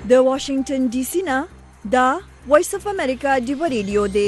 د واشنگټن ډي سي نه دا وایس اف امریکا دیو ریډیو دی.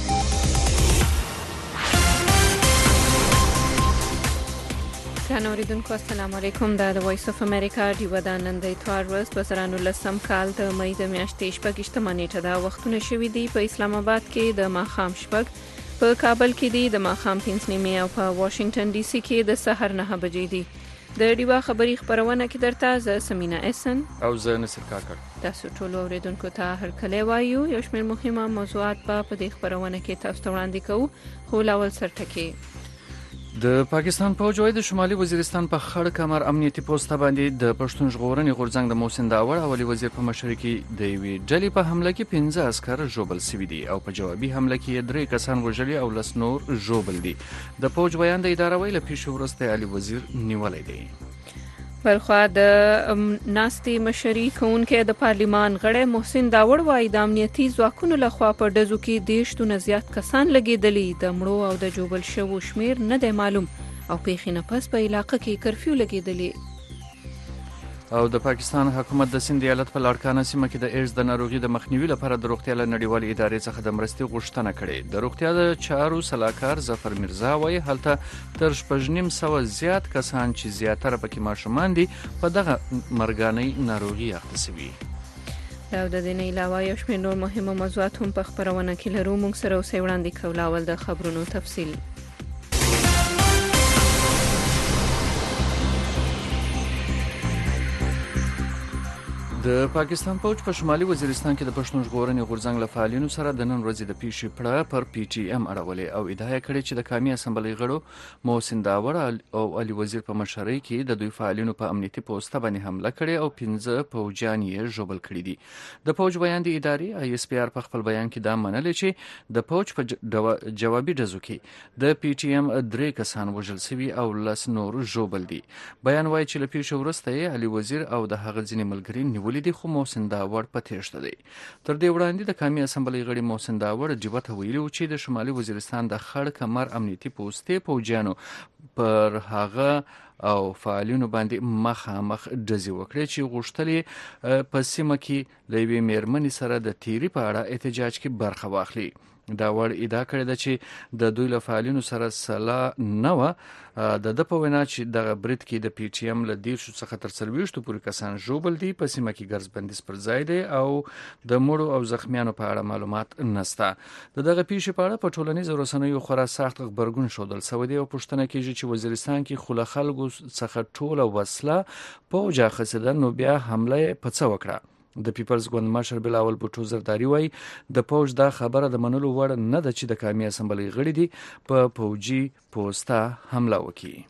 ګرانو اوریدونکو السلام علیکم. دا د وایس اف امریکا دیو د نن د اتوار ورځ 2019 کال د مې د میاشتې 28 نیټه دا وختونه شوي دي. په اسلام آباد کې د ماښام شپږ، په کابل کې دي د ماښام 5 نیمې او په واشنگټن ډي سي کې د سحر 9 بجې دي. د ډیوا خبري خبرونه کې درته زه سمینا احسن او زه نصر کاکړ. تاسو ټول اوریدونکو ته هرکلی وایو. یو شمېر مهمه موضوعات په دې خبرونه کې تاسو ته وړاندې کوو. خو لاول سرټکي د پاکستان فوج وايي د شمالي وزیرستان په خړ کمر امنیتي پوسټ باندې د پښتون ژغورنې غورځنګ د محسن داوړ او علي وزیر په مشرۍ کې د یوې ډلې په حمله کې 15 عسکر ژوبل شوي دي او په جوابي حمله کې 3 کسان وژلي او 10 نور ژوبل دي. د فوج بیان د اداره ویل پیښه ورسته علي وزیر نیولای دی. بلخوا د ناستي مشري کوونکې د پارلیمان غړی محسن داوړ وايي د امنیتي ځواکونو لخوا په ډزو کې 10 نه زیات کسان لګېدلي. د مړو او د جوبل شوو شمیر نه دی معلوم او پیښې نه پس په علاقه کې کرفیو لګېدلي. او د پاکستان حکومت د سند ایالت په لاړکانه سیمه کې د ایډز د ناروغي د مخنیوي لپاره د روغتیا له نړیوالې ادارې څخه د مرستې غوښتنه کړې. د روغتیا د چارو سلاکار ظفر میرزا وايي هلته تر 950 زیات کسان چې زیاتره پکې ماشومان دي په دغه مرګانۍ ناروغي اخته شوي. دا د دې نه علاوه یو شمېر نور مهمه موضوعات هم په خبرونه کې لرو. موږ سره اوسئ وړاندې کوو اول د خبرونو تفصیل. د پاکستان فوج په شمالي وزیرستان کې د پښتون ژغورنې غورځنګ له فعالینو سره د نن ورځې د پیښې پړه پر پی ټی ایم اړولې او ادعا کړې چې د قومي اسمبلی غړو محسن داوړ او علي وزیر په مشرۍ کې د دوی فعالینو په امنیتي پوسټ باندې حمله کړې او 15 فوجیان یې ژوبل کړي دي. د فوج بیان د ادارې ای اس پی آر په خپل بیان کې دا منلې چې د فوج په جوابي ډزو کې د پی ټی ایم 3 کسان وژل شوي او 10 نور ژوبل دي. بیان وايي چې له پیښې وروسته علي وزیر او د هغه ځینې ملګري ولیدي خو محسن داوړ په تېښته دی. تر دې وړاندې د قومي اسمبلی غړي محسن داوړ ډیوه ته ویلي و چې د شمالي وزیرستان د خړ کمر امنیتي پوستې فوجیانو پر هغه او فعالینو باندې مخامخ ډزې وکړې چې غوښتل په سیمه کې له یوې میرمنې سره د تیری په اړه احتجاج کې برخه واخلي. داوړ ادعا کړې ده چې د دوی له فعالینو سره سلا نه وه. د په وینا چې دغه برید کې د پی ټی ایم له 10 څخه تر 40 پورې کسان ژوبل دي. په سیمه کې ګرځ بندیز پر ځای دی او د مړو او زخمیانو په اړه معلومات نشته. دغه پیښې په اړه په ټولنیزو رسنیو خورا سخت غبرګون ښودل شوی دی او پوښتنه کیږي چې وزیرستان کې خو له خلکو څخه ټوله وسله فوج اخیستله نو بیا حمله په څه وکړه. د پیپلز ګوند مشر بلاول بوټو زرداری وايي د فوج دا خبره د منلو وړ نه ده چې د قومي اسمبلی غړي دي په فوجي پوسټه حمله وکړي.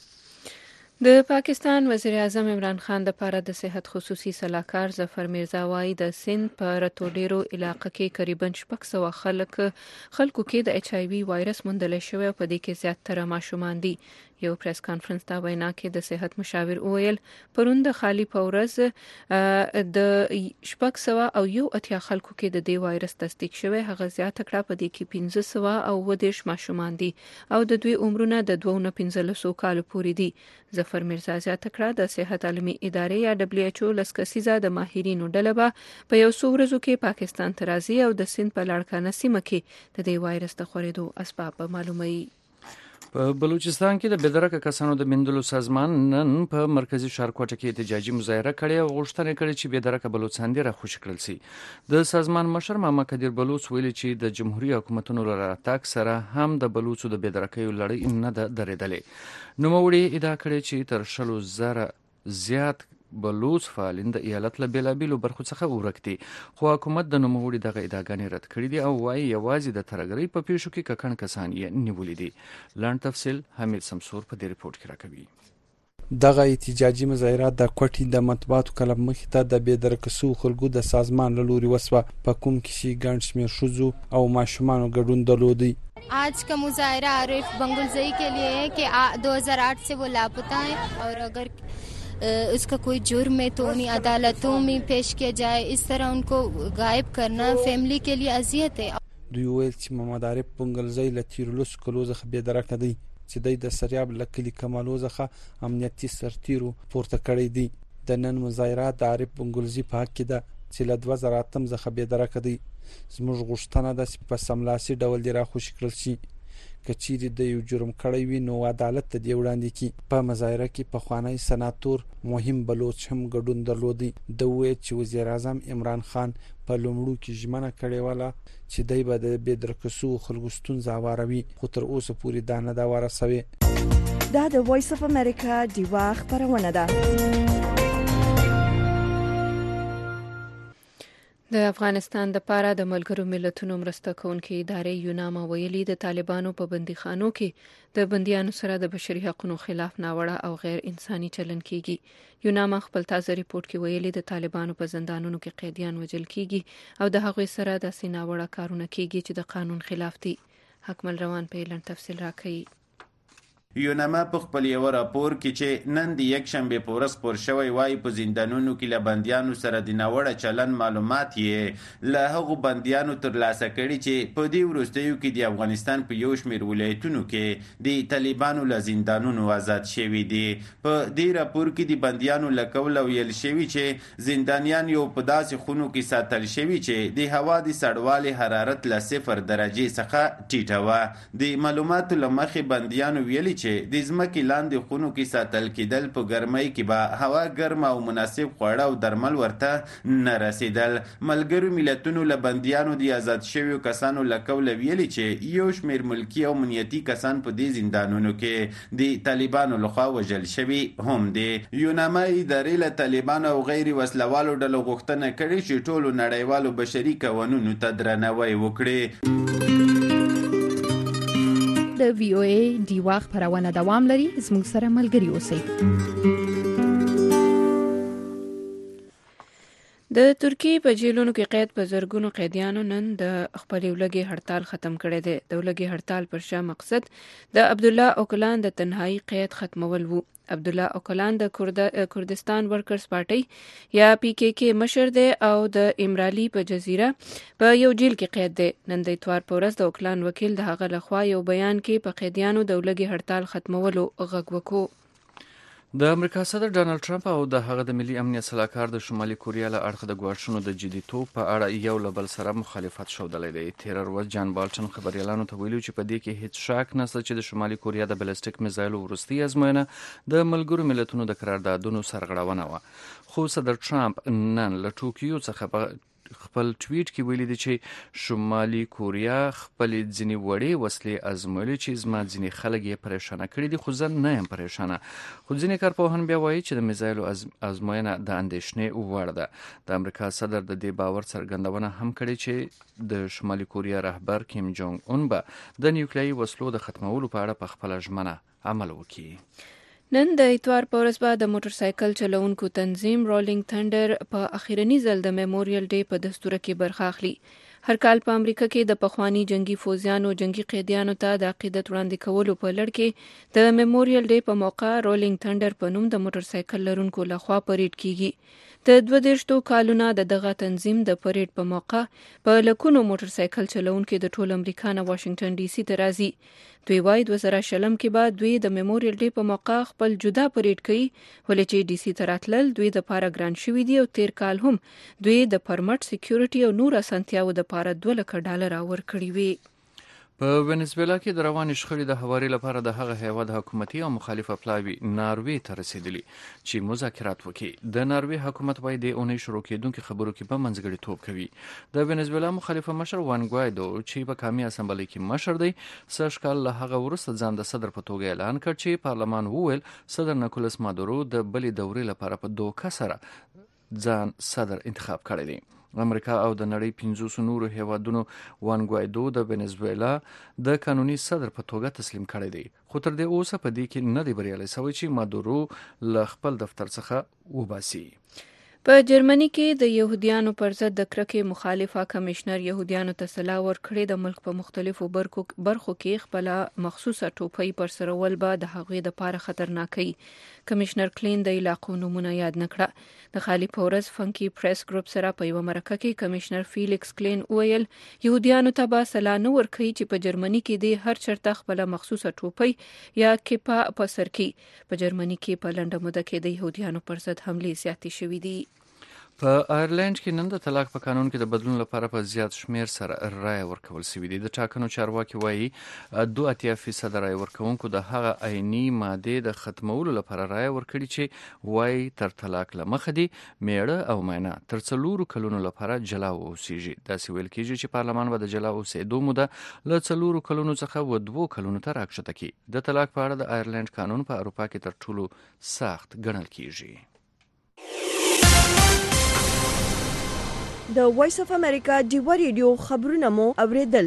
د پاکستان وزیر اعظم عمران خان د پاره د صحت خصوصي سلاکار ظفر میرزا وايي د سند په رتوډیرو علاقه کې تقریبا 600 خلکو کې د ایچ ای وی وایرس موندل شوی او په دې کې زیاتره ماشومان دي. یو پریس کانفرنس ته وینا کې د صحت مشاور وویل پروند خالی په ورځ د 681 خلکو کې د دې وایرس تصدیق شوی. هغه زیاته کړه په دې کې 1510 ماشومان دي او د دوی عمرونه د 2 نه 15 کال پورې دي. ظفر میرزا زیاته کړه د صحت عالمي ادارې یا دبليو ایچ او لسکسیزه د ماهرینو ډله به په یو څو ورځو کې پاکستان ته راځي او د سند په لاړکانه سیمه کې د دې وایرس د خورېدو اسباب معلوموي. په بلوچستان کې د بېدرکه کسانو د مندلو سازمان نن په مرکزی ښار کوټه کې احتجاجي مظاهره کړې او غوښتنه کړې چې بېدرکه بلوچستان دې راخوشي کړل شي. د سازمان مشر محمد قدیر بلوچ ویلي چې د جمهوریت حکومتونو له راتګ سره هم د بلوچو د بېدرکۍ لړۍ نه ده درېدلې. نوموړي ادعا کړې چې تر 100,000 زیات بلوچ فعالین د ایالت له بیلابیلو برخو څخه ورک دي. خو حکومت د نوموړي دغه ادعاګانې رد کړې دي او وايي یوازې د ترهګرۍ په پیښو کې ککړ کسان یې نیولي دي. لاندې تفصیل حمید سمسور په دې ریپورت کې راکوي. دغه احتجاجي مظاهرات د کوټې د مطبوعاتو کلب مخې ته د بېدرکه شوو خلکو د سازمان له لوري وسوه په کوم کې چې ګڼ شمېر ښځو او ماشومانو ګډون درلودی. आज का मुजाहरा आरिफ बंगुलजई के लिए है कि 2008 से वो लापता है और अगर उसका कोई जुर्म है तो उन्हें अदालतों में पेश किया जाए. इस तरह उनको गायब करना फैमिली के लिए अजियत है. دوی ویل چې محمد عارف بنگلزی له تیرلس کلو څخه بېدرکه دی چې د سریاب له کلي کمالو څخه امنیتي سرتیرو پورته کړی دی. د نن مظاهره د عارف بنګلزي په حق کې ده چې له 2008 څخه بې درکه دی. زموږ غوښتنه ده چې په سملاسي ډول دې راخوشي کړل شي. که چیرې د یو جرم کړی وي نو عدالت ته دې وړاندې کړي. په مظاهره کې پخوانی سناتور مهم بلوچ هم ګډون درلودی. د وویل چې وزیر اعظم عمران خان په لومړو کې ژمنه کړې وله چې دی به د بې درکه شوو خلکو ستونزه هواروي، خو تر اوسه پورې دا نه ده ورسوې. دا د وایس اف امریکا ډیوا خبرونه ده. د افغانستان د پاره د ملګرو ملتونو مرسته کوونکې ادارې یوناما ویلي د طالبانو په بندیخانو کې د بندیانو سره د بشري حقوقو خلاف ناوړه او غیر انساني چلن کیږي. یوناما خپل تازه ریپورت کې ویلي د طالبانو په زندانونو کې قیدیان وژل کیږي او د هغوی سره د ناوړه کارونه کیږي چې د قانون خلاف دي. حکمل روان په اعلان تفصیل راکړي. یوناما په خپل یو راپور کې چې نن د یک شنبه په ورځ خپور شوی وای په زندانونو کې له بندیانو سره د ناوړه چلن معلومات یې له هغو بندیانو ترلاسه کړي چې په دې وروستیو کې د افغانستان په یو شمېر ولایتونو کې د طالبانو له زندانونو آزاد شوي دي. په دې راپور کې د بندیانو له قوله ویل شوي چې زندانیان یو په داسې خونو کې ساتل شوي چې د هوا د سړوالي حرارت له 0 درجې څخه ټیټه وه. د معلوماتو له مخې بندیانو ویلي چې د ځمکې لاندې خونو کې ساتل کېدل په ګرمۍ کې به هوا ګرمه او مناسب خواړه او درمل ورته نه رسېدل. ملګرو ملتونو له بندیانو د آزاد شویو کسانو له قوله ویلي چې یو شمېر ملکي او امنیتي کسان په دې زندانونو کې د طالبانو لخوا وژل شوي هم دي. یوناما ادارې له طالبانو او غیر وسلوالو ډلو غوښتنه کړې چې ټولو نړیوالو بشري قوانینو ته درناوی وکړي. د وی او ای ډیوا خبرونه دوام لري. زموږ سره ملګري اوسئ. د ترکیې په جیلونو کې قید په زرګونو قیدیانو نن د خپل ولګي هړتال ختم کړی دی. د ولګي هړتال پر شا مقصد د عبد الله اوکلان د تنهایی قید ختمول وو. عبد الله اوکلان د کردستان ورکرز پارټي یا پی کې کې مشر دی او د امرالي په جزیره په یو جیل کې قید دی. نن د اتوار په ورځ د اوکلان وکیل د هغه لخوا یو بیان کې په قیدیانو د ولګي هړتال ختمولو غږ وکړ. د امریکا صدر ډانلډ ټرمپ او د هغه د ملي امنیت صلاحکار د شمالي کوریا له اړخه د ګواښونو د جديتوب په اړه یو له بل سره مخالفت ښودلی دی. تیرر ورځ جان بالټن خبريالانو ته ویلي چې په دې کې هیڅ شک نشته چې د شمالي کوریا د بلستیک میزایلو وروستۍ ازموینه د ملګرو ملتونو د قراردادونو سرغړونه وه. خو صدر ټرمپ نن له ټوکیو څخه خپل ټویټ کې ویلي دی چې شمالي کوریا خپل ځینې وړې وسلې ازمویلي چې زما ځینې خلک یې پریشانه کړي دي، خو زه نه یم پریشانه. خو ځینې کارپوهان بیا وایي چې د میزایلو ازموینه د اندېښنې وړ ده. د امریکا صدر د دې باور څرګندونه هم کړې چې د شمالي کوریا رهبر کیم جونګ اون به د نیوکلیایي وسلو د ختمولو په اړه په خپله ژمنه عمل وکړي. نن د اتوار په ورځ به د موټر سایکل چلوونکو تنظیم رولینګ تھنډر په اخیرنی ځل د میموریل ډے په دستور کې برخه اخلي. هر کال په امریکا کې د پخوانی جنگي فوجیانو جنگي قیدیانو ته د عقیدت وړاندې کولو په لړ کې د میموریل ډے په موقع رولینګ تھنډر په نوم د موټر سایکل لرونکو لخوا پریډ کیږي. د 22 کالونو د دغه تنظیم د پریډ په موقع په لکونو موټر سایکل چلوونکو د ټول امریکا نه واشنگټن ډي سي ته راځي. دوی وايي 2020 کې بعد دوی د میموریل ډے په موقع خپل جدا پریډ کوي، ولې چې ډي سي ته راتلل دوی د پاره ګران شوی دی او تیر کال هم دوی د پرمټ سکیورټي او نور اسانتیاو د پاره $2 ورکړي وي. په وینزویلا کې د روانې شخړې د هواري لپاره د هغه هیواد حکومتي او مخالفه پلاوي ناروې ته رسیدلی چې مذاکرات وکړي. د ناروې حکومت وايي د اونۍ شروع کېدونکو خبرو کې به منځګړیتوب کوي. د وینزویلا مخالفه مشر وان ګوایدو چې په قومي اسمبلی کې مشر دی، سږ کال له هغه وروسته ځان د صدر په توګه اعلان کړ چې پارلمان وویل صدر نیکولاس مادورو د بلې دورې لپاره په دوکه سره ځان صدر انتخاب کړی دی. امریکا او د نړۍ 500 نورو هیوادونو وان ګوایدو د وینزویلا د قانوني صدر په توګه تسلیم کړی دی، خو تر دې اوسه په دې کې نه دی بریالی شوی چې مادورو له خپل دفتر څخه وباسي. په جرمني کې د يهوديانو پر ضد د کرکې مخالفه کمشنر يهوديانو ته سلا ورکړې د ملک په مختلفو برخو کې خپل مخصوصه ټوپۍ پر سرول به د هغې د پاره خطرناکي. کمشنر کلین د علاقو نمونه یاد نکړه. د خالي پورز فنکی پریس ګروپ سره په یو مرکه کې کمشنر فیلیکس کلین ویل يهوديانو ته به سلا نه ورکړي چې په جرمني کې د هر چرته خپل مخصوصه ټوپۍ یا کیپا په سر کې. په جرمني کې په لنډه موده کې د يهوديانو پر ضد حملې زیاتې شوې دي. په آیرلند کې نن د طلاق په قانون کې د بدلون لپاره په زیات شمیر سره رایه ورکول شوې دي. د ټاکنو چارواکي وایي 82% رایه ورکوونکو د هغه عیني ماده د ختمولو لپاره رایه ورکړي چې وایي تر طلاق لمخه دي میړه او مینه تر 4 کلونو لپاره جلا اوسېږي. داسې ویل کېږي چې پارلمان به د جلا اوسېدو موده له 4 کلونو څخه 2 کلونو ته راکښته کړي. د طلاق په اړه د آیرلند قانون په اروپا کې تر ټولو سخت ګڼل کېږي. د وایس اف امریکا ډیوا ریډیو خبرونه مو اوریدل.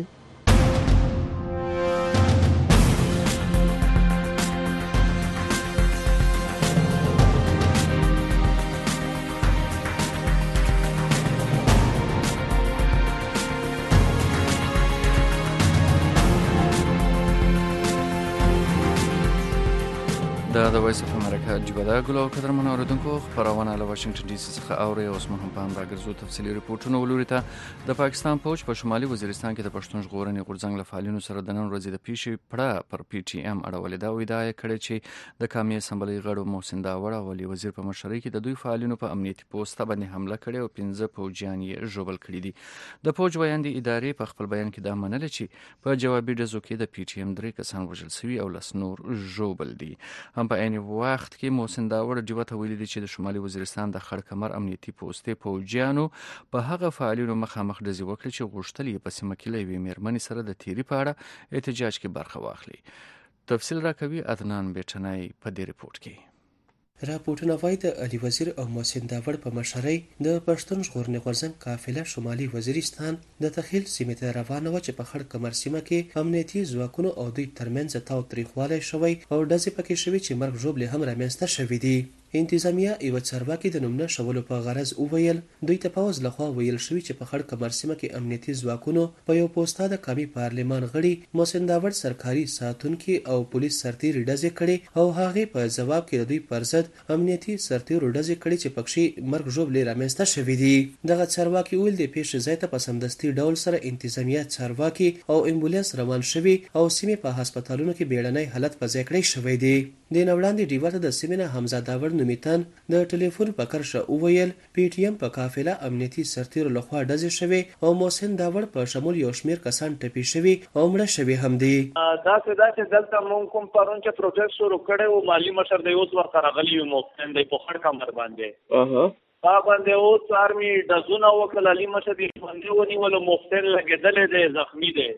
دا د وایس اف امریکا ډیوا د ګلو قدرمن اوریدونکو خبرونه له واشنگټن ډي سي څخه اوري. اوس مو هم په همدا ګرځو تفصیلي ریپورتونه ولوري ته د پاکستان پوج په شمالي وزیرستان کې د پښتون ژغورنې غورځنګ له فعالینو سره د نن ورځې د پیښې پړه پر پی ټی ایم اړولې دا ویډای کړي چې د قومي اسمبلی غړو محسن داوړ او ولي وزیر په مشرۍ کې د دوی فعالینو په امنیتي پوسټ باندې حمله کړې او 15 پوجیان یې ژوبل کړي دي. د پوج ویاندې ادارې په خپل بیان کې دا منل چې په جوابي ډزو کې د پی ټی ایم 3 کسان وژل شوي او لس نور ژوبل دي. هم په عین وخت کې محسن داوړ ډیوا ته ویلي دي چې د شمالي وزیرستان د خړ کمر امنیتي پوسټې پوجیانو په هغه فعالینو مخامخ ډزې وکړي چې غوښتل یې په سیمه کې له یوې میرمنې سره د تیری په اړه احتجاج کې برخه واخلي. تفصیل راکوي عدنان بیٹنای په دې ریپورت کې. راپورټونه وايي د علي وزیر او محسن داوړ په مشرۍ د پښتون ژغورنې غورځنګ قافله شمالي وزیرستان د تخیل سیمې ته روانه وه چې په خړ کمر سیمه کې امنیتي ځواکونو او دوی ترمنځ تاوتریخوالی شوی او ډزې پکې شوي چې مرګ ژوبلې هم رامنځته شوي دي. انتظامیه یو چارواکي د نوم نه شولو په غرض وویل دوی ته پوز لخوا ویل شوی چې په خړ کمر سیمه کې امنیتي ځواکونو په یو پوسټه د قومي پارلمان غړي محسن داوړ سرکاري ساتونکي او پولیس سرتیري ډزې کړي او هغه په جواب کې د دوی پر ضد امنیتي سرتیرو ډزې کړي چې پکې مرګ ژوبلې رامنځته شوي دي. دغه چارواکي ویل د پیښې ځای ته په سمدستي ډول سره انتظامیه چارواکي او امبولانس روان شوي او سیمې په هسپتالونو کې بیړنی حالت په ځای کړی شوی دی. د نوړاندې ډیوا ته د سیمې نه حمزه داوړ نومیتان د ټلیفون په کرشه وویل پی ټی ایم په قافله امنیتي سرتیرو لخوا ډزې شوې او محسن داوړ په شمول یو شمیر کسان ټپي شوي او مړه شوي هم دي. دا چې دلته مونږ کوم پرون چې پروجیکټ شروع کړی و مالی مشر دی اوس ورته راغلی و محسن دی په خړ کمر باندې باندې اوس آرمي ډزونه وکړل علي مشر دی باندې ونیول محسن لګېدلی دی زخمی دی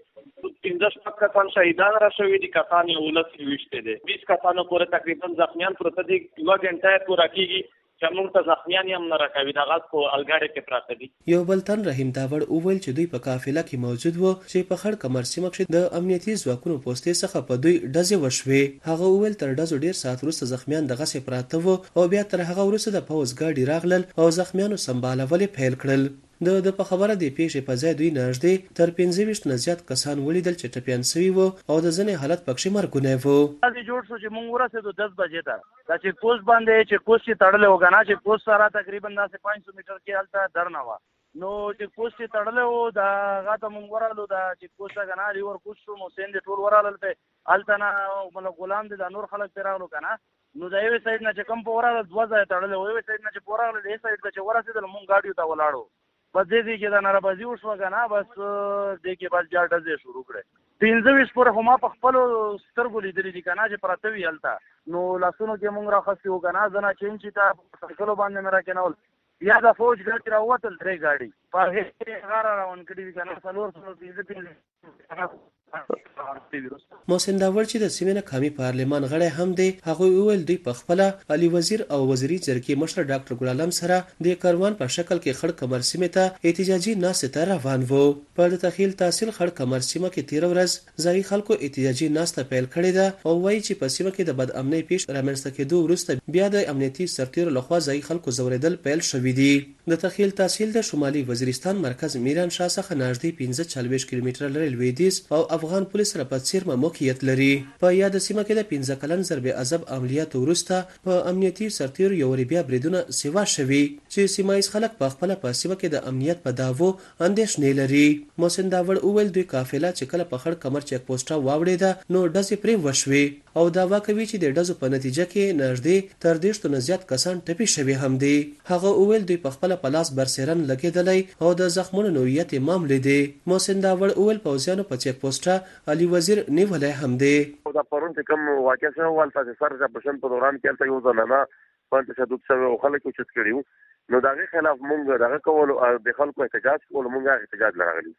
15 کسان شهیدان را شوي دي کسان یې 19 دي 20 کسانو پورې تقریبا زخمیان پروته دي 1 غنټه پوره کېږي چې موږ ته زخمیان هم نه راکوي د غاز په الګاړې کې پراته دي. یو بل تن رحیم داوړ وویل چې دوی په قافله کې موجود وو چې په خړ کمر سیمه کې د امنیتي ځواکونو پوسټې څخه په دوی ډزې وشوې. هغه وویل تر ډزو ډیر ساعت وروسته زخمیان دغسې پراته وو او بیا تر هغه وروسته د پوځ ګاډي راغلل او زخمیانو سمبالول یې پیل کړل. د په خبره د پیښې په ځای دوی نږدې تر 25 نه زیات کسان ولیدل چې ټپیان شوي وو او د ځینې حالت پکې مرګونی وو. جوړ شو چې موږ ورسېدو 10 بجې ته دا چې پوسټ باندې چې پوسټ یې تړلی و که نه چې پوسټ سره تقریبا داسې 500 میټر کې هلته درنه وه نو چې پوسټ یې تړلی و د هغه ته موږ ورغلو دا چې پوسټ ته که نه علي ورکوز شو محسن دې ټول ورغلل پې هلته نه مطلب غلام دی دا نور خلک پرې راغلو که نه نو د یوې سایډ نه چې کوم په ورغلل 2 ځایه تړلی و یوې سایډ نه چې په ورغلل دې سایډ ته چې ورسېدل موږ ګاډیو ته ولاړو بس دې کې دا ناربازي وشوه که نه بس دې کې بس بیا ډزې شروع کړې 15 پورې خو ما په خپلو سترګو لیدلي دي که نه چې پراته وي هلته نو لاسونو کې موږ راخستي وو که نه زه نه چینچي ته سایکلو باندې مې راکېنول بیا د فوج ګاډي راووتل 3 ګاډي په هغې هغه را روان کړي دي که نه 415 محسن داور چې د سیمې قومي پارلمان غړی هم دی، هغه وویل دوی په خپل علي وزیر او وزیري جرګې مشر ډاکټر ګل عالم سره د کاروان په شکل کې خړ کمر سیمې ته احتجاجي ناستې ته روان وو. په د تخیل تحصیل خړ کمر سیمه کې 13 ورځ ځایي خلکو احتجاجي ناسته پیل کړې ده او وایي چې په سیمه کې د بد امنۍ پیښ رامنځته کېدو وروسته بیا د امنیتي سرتیرو لخوا ځایي خلکو زوریدل پیل شوي دي. د تخیل تحصیل د شمالي وزیرستان مرکز میران شاه څخه نږدې 45 کیلومتره لرې لویدیځ او افغان پولیس سره په څیرمه موقعیت لري. په یاد سیمه کې د 15 کلن ضرب عذاب عملیات وروسته په امنیتي سرتیرو یو بیا بریدونه سیوا شوي چې سیمایي خلک په خپل په سیمه کې د امنیت په داوو اندېښنې لري. محسن داور اول دوی قافله چې کله په خړ کمر چیک پوسټه واوړېده نو ډزې پرې وشوي او داوا کوي چې د ډزو په نتیجه کې نږدې تر 10 نه زیات کسان ټپي شوي هم دي. هغه اول دوی په خپل پلاس برسرن لګیدلې او د زخمونو نوعیت معاملې دي. محسن داور اول پوزیانو په چیک پوسټه علي وزیر نیولای هم دی. دا پرون چې کوم واقع شو ولته سره په په دوران کې تل یو ځنانه باندې تشدد شوی او خلک چې کړیو نو دغه خلاف مونږ دغه کول د خلکو احتجاج کول مونږه احتجاج لراغلی.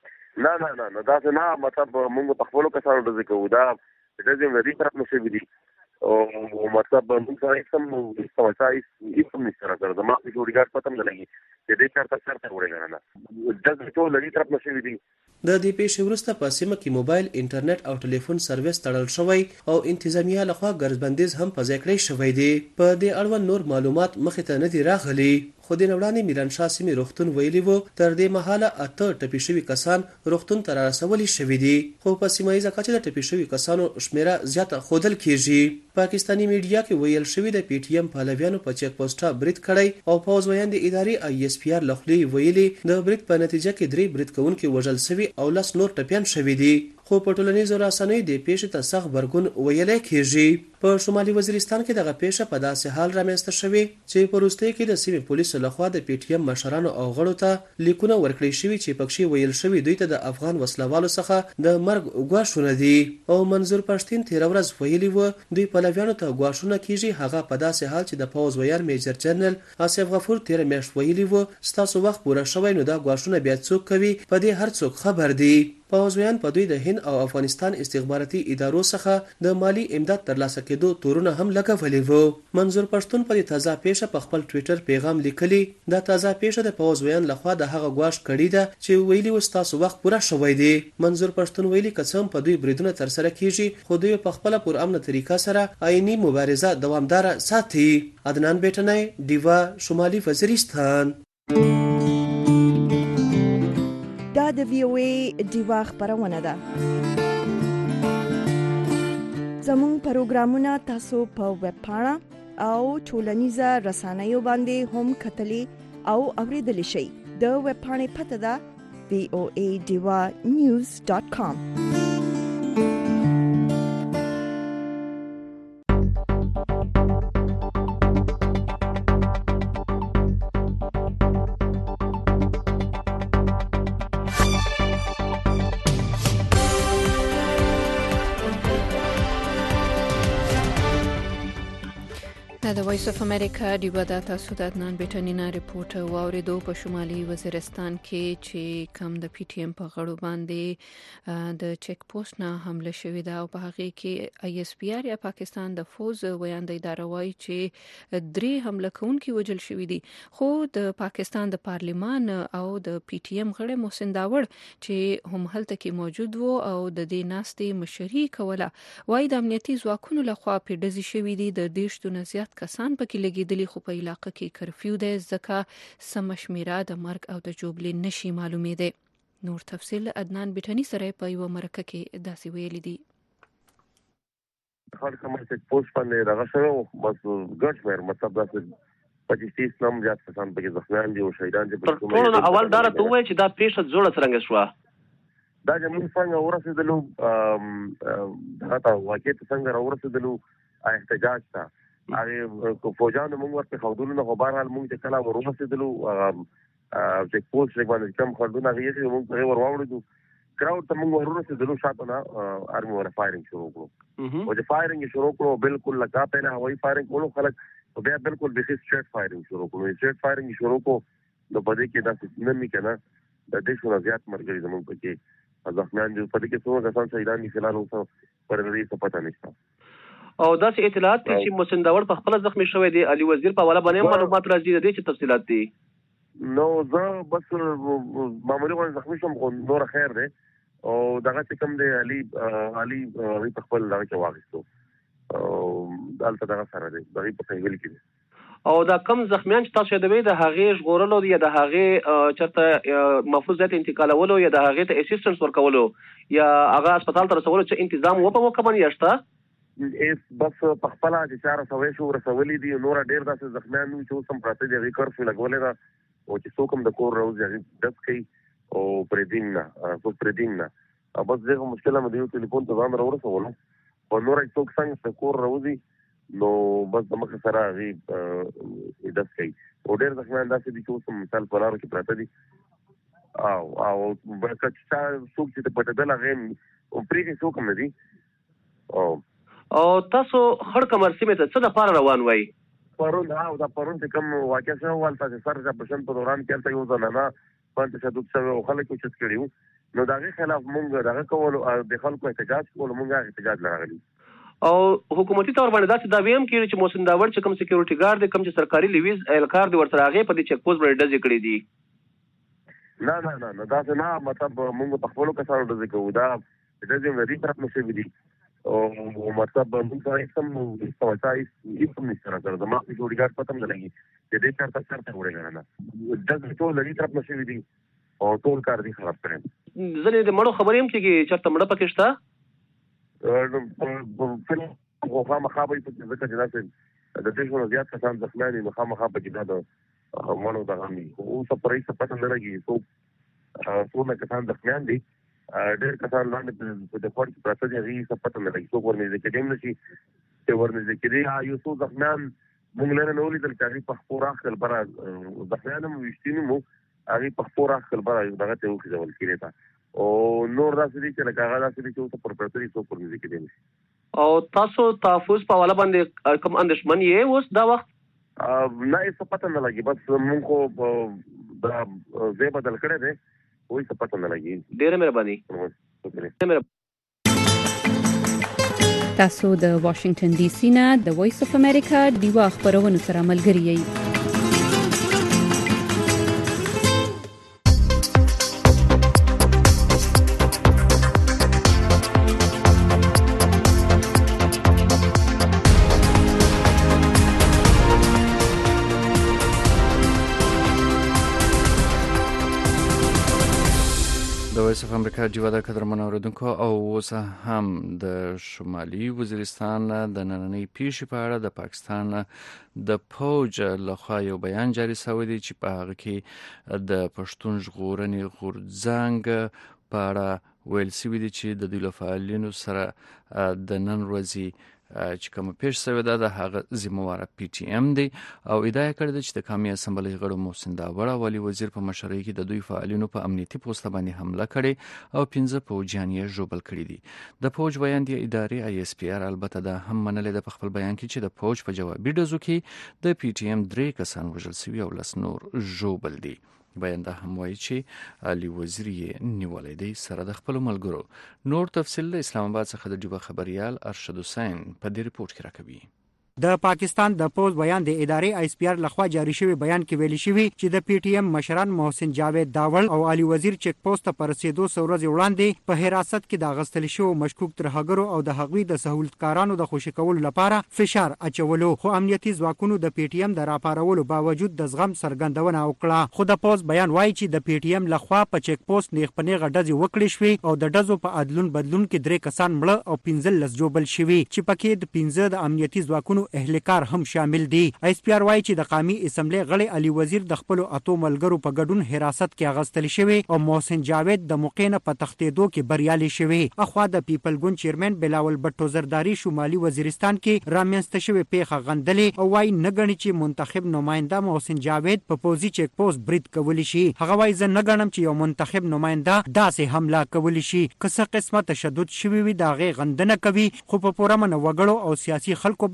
نه دا څنګه مطلب مونږ په خپل کسانو د ذکر دا د دې مری طرف نشي ویلي او مطلب مونږ سره کوم سمسای هیڅ نشته راځي ما په جوړګار پته نه لګي د دې چارته وړي نه د ټول لري طرف نشي ویلي. د دې پیښې وروسته په سیمه کې موبایل انټرنیټ او ټلیفون سرویس تړل شوی او انتظامیه لخوا ګرځبندیز هم په ځای کړی شوی دی. په دې اړوند نور معلومات مخې ته نه دي راغلي خو د وړاندې میران شاه سیمې روغتون ویلي وو تر دې مهاله 8 ټپي شوي کسان روغتون ته رسولي شوي دي خو په سیمایي کچه د ټپي شوي کسانو شمیره زیاته ښودل کیږي. پاکستاني میډیا کې ویل شوی د پی ټی ایم پهلویانو په چیک پوسټه برید کړی او پوز ویاند ادارې آی اس پی آر لخوا ویلي د برید په نتیجه کې 3 برید کوونکي وژل شوي او 10 نور ټپيان شوي دي خو په ټولنیزو رسنیو د پیښې ته سخت برګون ویلای کیږي. په شمالي وزیرستان کې دغه پیښه په داسې حال رامنځته شوې چې په وروستۍ کې د سیمې پولیسو لخوا د پی ټی ایم مشرانو او غړو ته لیکونه ورکړل شوي چې پکې ویل شوی دوی ته د افغان وسلوالو څخه د مرګ غواښونه دي او منظور پښتين 13 ورځ ویلي و دوی پهلویانو ته غواښونه کیږي هغه په داسې حال چې د پوز ویان میجر جنرال آصف غفور 13 میاشت ویلي و ستاسو وخت پوره شوی نو دا غواښونه بیا څوک کوي په دې هر څوک خبر دي. پوزویان په دوی د هند او افغانستان استخباراتي ادارو څخه د مالی امداد ترلاسه کېدو تورونه هم لګولي وو. منظور پښتون په دې تازه پیښه په خپل ټوئیټر پیغام لیکلی دا تازه پیښه د پوزویان لخوا د هغه غواش کړی ده چې ویلي وستاسو وخت پوره شوی دی. منظور پښتون ویلي کڅم په دوی بریدونه تر سره کیږي خو دوی په خپل پر امن طریقه سره آئینی مبارزه دوامدار ساتي. عدنان بیٹنای دیوا شمالي وزیرستان. دا د وی او ای دیوا خبرونه ده. زموږ پروګرامونه تاسو په ویب پاڼه او ټولنیزه رسنیو باندې هم کتلی او اوریدلی شئ. د ویب پاڼې پته ده voadewanews.com. د وایس اف امریکا د ودا تاسو د عدنان بیٹنینا ریپورت واوریدو په شمالي وزیرستان کې چې کم د پی ټی ایم په غړو باندې د چیک پوسټ نه حمله شوې ده او په هغه کې آی اس پی آر یا پاکستان د فوز ویاند اداره وایي چې 3 حمله کوونکي وژل شوي دي خو د پاکستان د پارلیمان او د پی ټی ایم غړي محسن داور چې هم هلته کې موجود وو او د دې ناستې مشري کوله وایي د امنیتي ځواکونو لخوا پیډزي شوي دي د 10 نه زیات کسان پکې لګیدلي خو په علاقه کې کرفیو ده ځکه سم شمیره د مرګ او د جوړبلې نشي معلومېده. نور تفصیل عدنان بیٹنی سره په یو مرکه کې داسې ویل دي. خلک هم چې پوسټ باندې راغلی شو بس ګټ مېر مطلب دا چې 25 نام زیات کسان پکې زخمیان دي او شهیدان دي. ټول اول دار ته وایي چې دا پیښه جوړه څنګه شو دا چې موږ څنګه ورسېدلو دا واقعي څنګه ورسېدلو احتجاج ته هغه فوجانو موږ ورته خودونو نه خبر حال موږ چې کله ورسېدلو چې پوسټ باندې کوم خودونه غیږي موږ په ورواړو کراود ته موږ ورسېدلو شاته نه ارمي ور فایرینګ شروع کړو او چې فایرینګ شروع کړو بالکل لکه په هوایي فایرینګ کولو خلک بیا بالکل به سټریټ فایرینګ شروع کړو سټریټ فایرینګ شروع کو نو په دې کې دا نه می کنه د دې شو زیات مرګري زموږ پکې زخمیان دي په دې کې څو کسان شهیدان دي فلال اوس پر دې څه پته نشته. او داسې اطلاعات دي چې محسن داوړ په خپل زخمی شوی دی، علي وزیر په حواله باندې معلومات راځي د دې څه تفصيلات دي؟ نو زه بس معمولی غوښتنه زخمی شوم خو نور خیر دی او دغه چې کوم دی علي په خپل دغه کې واغستو او دلته دغه سره دی دغه په ویل کې. او دا کم زخمیان چې تاسو یادوي د هغې ژغورلو یا د هغې چېرته محفوظ ځای ته انتقالولو یا د هغې ته اسسټنس ورکولو یا هغه هسپتال ته رسولو چې انتظام و په موقع باندې یا شته؟ بس په خپله چې چا رسوی شو رسولي دي. نوره ډېر داسې زخمیان وي چې اوس هم پراته دي، هغې کرفیو لګولې ده او چې څوک هم د کور راوځي هغې ډز کوي او څوک پرېږدي نه. بس دغه مشکله مې د یو ټلیفون ته ځان راورسولو او نوره څوک څنګه د کور راوځي نو بس د مخه سره هغې دس کوي او ډېر زخمیان داسې دي چې اوس هم مثال په لارو کې پراته دي او که چا څوک چې د پټېدل هغې پرېږدي څوک هم نه دي. او تاسو خړ کمر سیمې ته څه دپاره روان وئ؟ پرون چې کوم واقع شوی و هلته چې سر اپرېشن په دوران کې هلته یو زنانه باندې تشدد شوی او خلک یې اوچت کړي وو نو د هغې خلاف مونږ دغه کولو د خلکو احتجاج کولو مونږ هغه احتجاج نه راغلي. او حکومتي طور باندې داسې دعوې هم کېږي چې محسن داوړ چې کوم سکیورټي ګارد دی، کوم چې سرکاري لیویز اهلکار دی، ورسره هغې په دې چیک پوسټ باندې ډزې کړې دي. نه داسې نه، مطلب مونږ په خپلو کسانو ډزې کوو. دا ډزې د دې طرف نه شوي دي او مطلب مونږ سره هېڅ هم نشته راسره. زما سکیورټي ګارد پته هم نه لګي چې دې چېرته وړی نه ډزې ټول د دې طرف نه شوي دي او ټول کار دې خراب کړی. ځینې د مړو خبرې هم کېږي چېرته مړه پکې شته؟ خامخا به یې ځکه چې داسې د دېرشو نه زیات کسان زخمیان دي نو خامخا پکې دا د مړو دغه وي. اوس په رئیس پته نه لګي څومره کسان زخمیان دي، ډېر کسان لاندې په دفاع کې پراته دي، هغې څه پته نه لګي. څوک ورنږدې کېدی هم نه شي چې ورنږدې کېدی. یو څو زخمیان مونږ لرې نه ولیدل چې هغې په خپو راخکل بره زخمیان هم ویشتي نه وو، هغې په خپو راخکل بره دغه ته وخېژول کېدی ته او نور داسې دي چې لکه هغه داسې دي چې اوس پر پراته دي څوک ورنږدې کېدی نه شي. او تاسو تحفظ په حواله باندې کوم اندېښمن یې اوس دا وخت؟ نه هېڅ پته نه لګي، بس مونږ خو دا ځای بدل کړی دی خو هېڅ پته نه لګي. ډېره مهرباني. تاسو د واشنگټن ډي سي نه د وایس اف امریکا ډیوا خبرونو سره ملګری یئ. وایس اف امریکا ډیوا د قدرمن اوریدونکو او اوس هم د شمالي وزیرستان د نننۍ پیښې په اړه د پاکستان د فوج لخوا یو بیان جاری شوی دی چې په هغه کې د پښتون ژغورنې غورځنګ په اړه ویل شوی دی چې د دوی له فعالینو سره د نن ورځې چې کوم پیښ شوی ده د هغه ذمہوار پی ټی ایم دی او ادعا کړې ده چې د قومي اسمبلی غړو محسن داوړ او علي وزیر په مشرۍ کې د دوی فعالینو په امنیتي پوسټ باندې حمله کړې او 15 فوجیان یې ژوبل کړي دي. د فوج بیان دی ادارې آی اس پی آر البته دا هم منلې ده په خپل بیان کې چې د فوج په جوابي ډزو کې د پی ټی ایم 3 کسان وژل شوي او 10 نور ژوبل دي. بیان دا هم وایي چې علي وزیر یې نیولې دی سره د خپل ملګرو. نور تفصیل له اسلام آباد څخه د ډیوا خبريال ارشد حسین په دې ریپورت کې راکوي. د پاکستان د پوز بیان د ادارې آی اس پی آر لخوا جاری شوی بیان کې ویل شوی چې د پی ټی ایم مشران محسن جاوید داول او علي وزیر چیک پوسټ پر رسیدو ورځې وړاندې په حراست کې د غستل شو مشکوک ترهګرو او د هغوی د سہولتکارانو د خوشی کولو لپاره فشار اچولو، خو امنیتي ځواکونو د پی ټی ایم د راپارولو باوجود د زغم څرګندونه وکړه. خو د پوز بیان وایي چې د پی ټی ایم لخوا په چیک پوسټ نیغ په نیغه ډزې وکړې شوې او د ډزو په عدلون بدلون کې 3 کسان مړه او 15 جوبل شوي چې پکې د 15 د امنیتي ځواکونو اهلکار هم شامل دي. ایس پی آر وايي چې د قومي اسمبلی غړي علي وزیر د خپل اتو ملګرو په ګډون حراست کې اغستل شوی او محسن جاوید د موقع نه په تختیدو کې بریالي شوی. اخوا د پیپل ګوند چیرمن بلاول بټو زرداری شمالي وزیرستان کې رامنځته شوی پیښه غندلې او وايي نه غني چې منتخب نماینده محسن جاوید په پوزي چیک پوسټ برید کولی شي. هغه وايي زه نه غنم چې یو منتخب نماینده داسې حمله کولی شي. کسه قسمه تشدد شوی وي دا غي غندنه کوي خو په پوره من وګړو او سیاسي خلکو باندې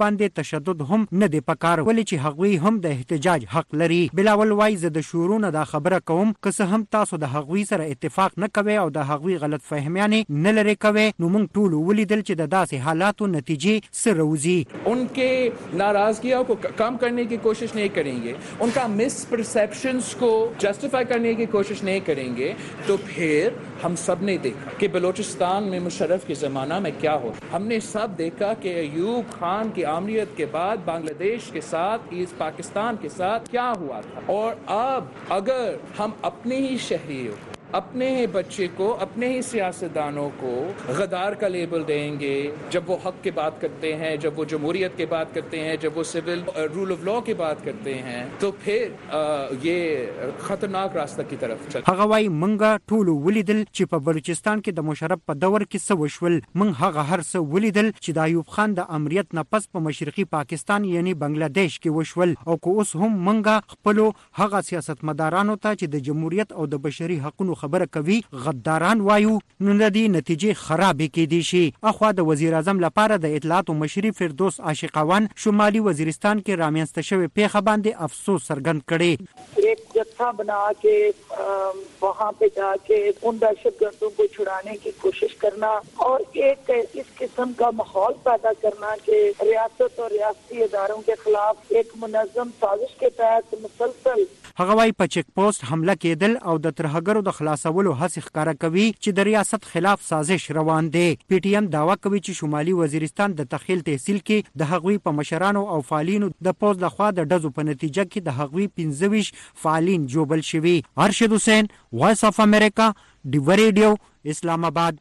تشدد هم نه دی پکار ولې چې هغوی هم د احتجاج حق لري. بلاول وایي زه د شورونه دا خبره کوم که څه هم تاسو د هغوی سره اتفاق نه کوئ او د هغوی غلط فهمیانې نه لري کوئ نو موږ ټول ولیدل چې د داسې حالاتو نتیجې څه راوځي. उनके नाराजगियों को कम करने की कोशिश नहीं करेंगे, उनका मिसपरसेप्शंस को जस्टिफाई करने की कोशिश नहीं करेंगे तो फिर हम सब ने देखा कि बलूचिस्तान में मुशर्रफ के ज़माना में क्या हो. हमने सब देखा कि अयूब खान की आमरीत के बाद बांग्लादेश के साथ ईस्ट पाकिस्तान के साथ क्या हुआ था. और अब अगर हम अपने ही शहरियों को, अपने ही बच्चे को, अपने ही सियासतदानों को गद्दार का लेबल देंगे जब वो हक की बात करते हैं, जब वो जमहूरियत की बात करते हैं, जब वो सिविल रूल ऑफ लॉ की बात करते हैं, तो फिर ये खतरनाक रास्ता की तरफ चल. هغه وايي منګه ټول ولیدل چې په بلوچستان کې د مشرف په دور کې څه وشول. من هغه هر څه ولیدل چې د ایوب خان د امریت نه پس په مشرقي پاکستان یعنی بنگلاديش کې وشول او که اوس هم منګه خپل هغه سیاستمدارانو ته چې د جمهوریت او د بشري حقوقو خبره کوي غداران وایو نو د دې نتیجې خراب کېدي شي. اخوا د وزیر اعظم لپاره د اطلاعات او مشري فردوس عاشقوان شمالي وزیرستان کې رامنځته شوی پیښه باندې افسوس څرګند کړي. एक जत्था बना के वहाँ पे जाके उन दहशतगर्दों को छुड़ाने की कोशिश करना और एक इस किस्म का माहौल पैदा करना कि रियासत और रियासती इदारों के खिलाफ एक मुनज़्ज़म साजिश के तहत मुसलसल. هغه وايي په چیک پوسټ حمله کېدل او د ترهګرو د خلاصولو هڅې ښکاره کوي چې د ریاست خلاف سازش روان دی. پی ټی ایم دعوا کوي چې شمالي وزیرستان د تخیل تحصیل کې د هغوی په مشرانو او فعالینو د پوز لخوا د ډزو په نتیجه کې د هغوی 15 فعالین جوبل شوي. ارشد حسین، وایس اف امریکا، ډیو ریډیو، اسلام آباد.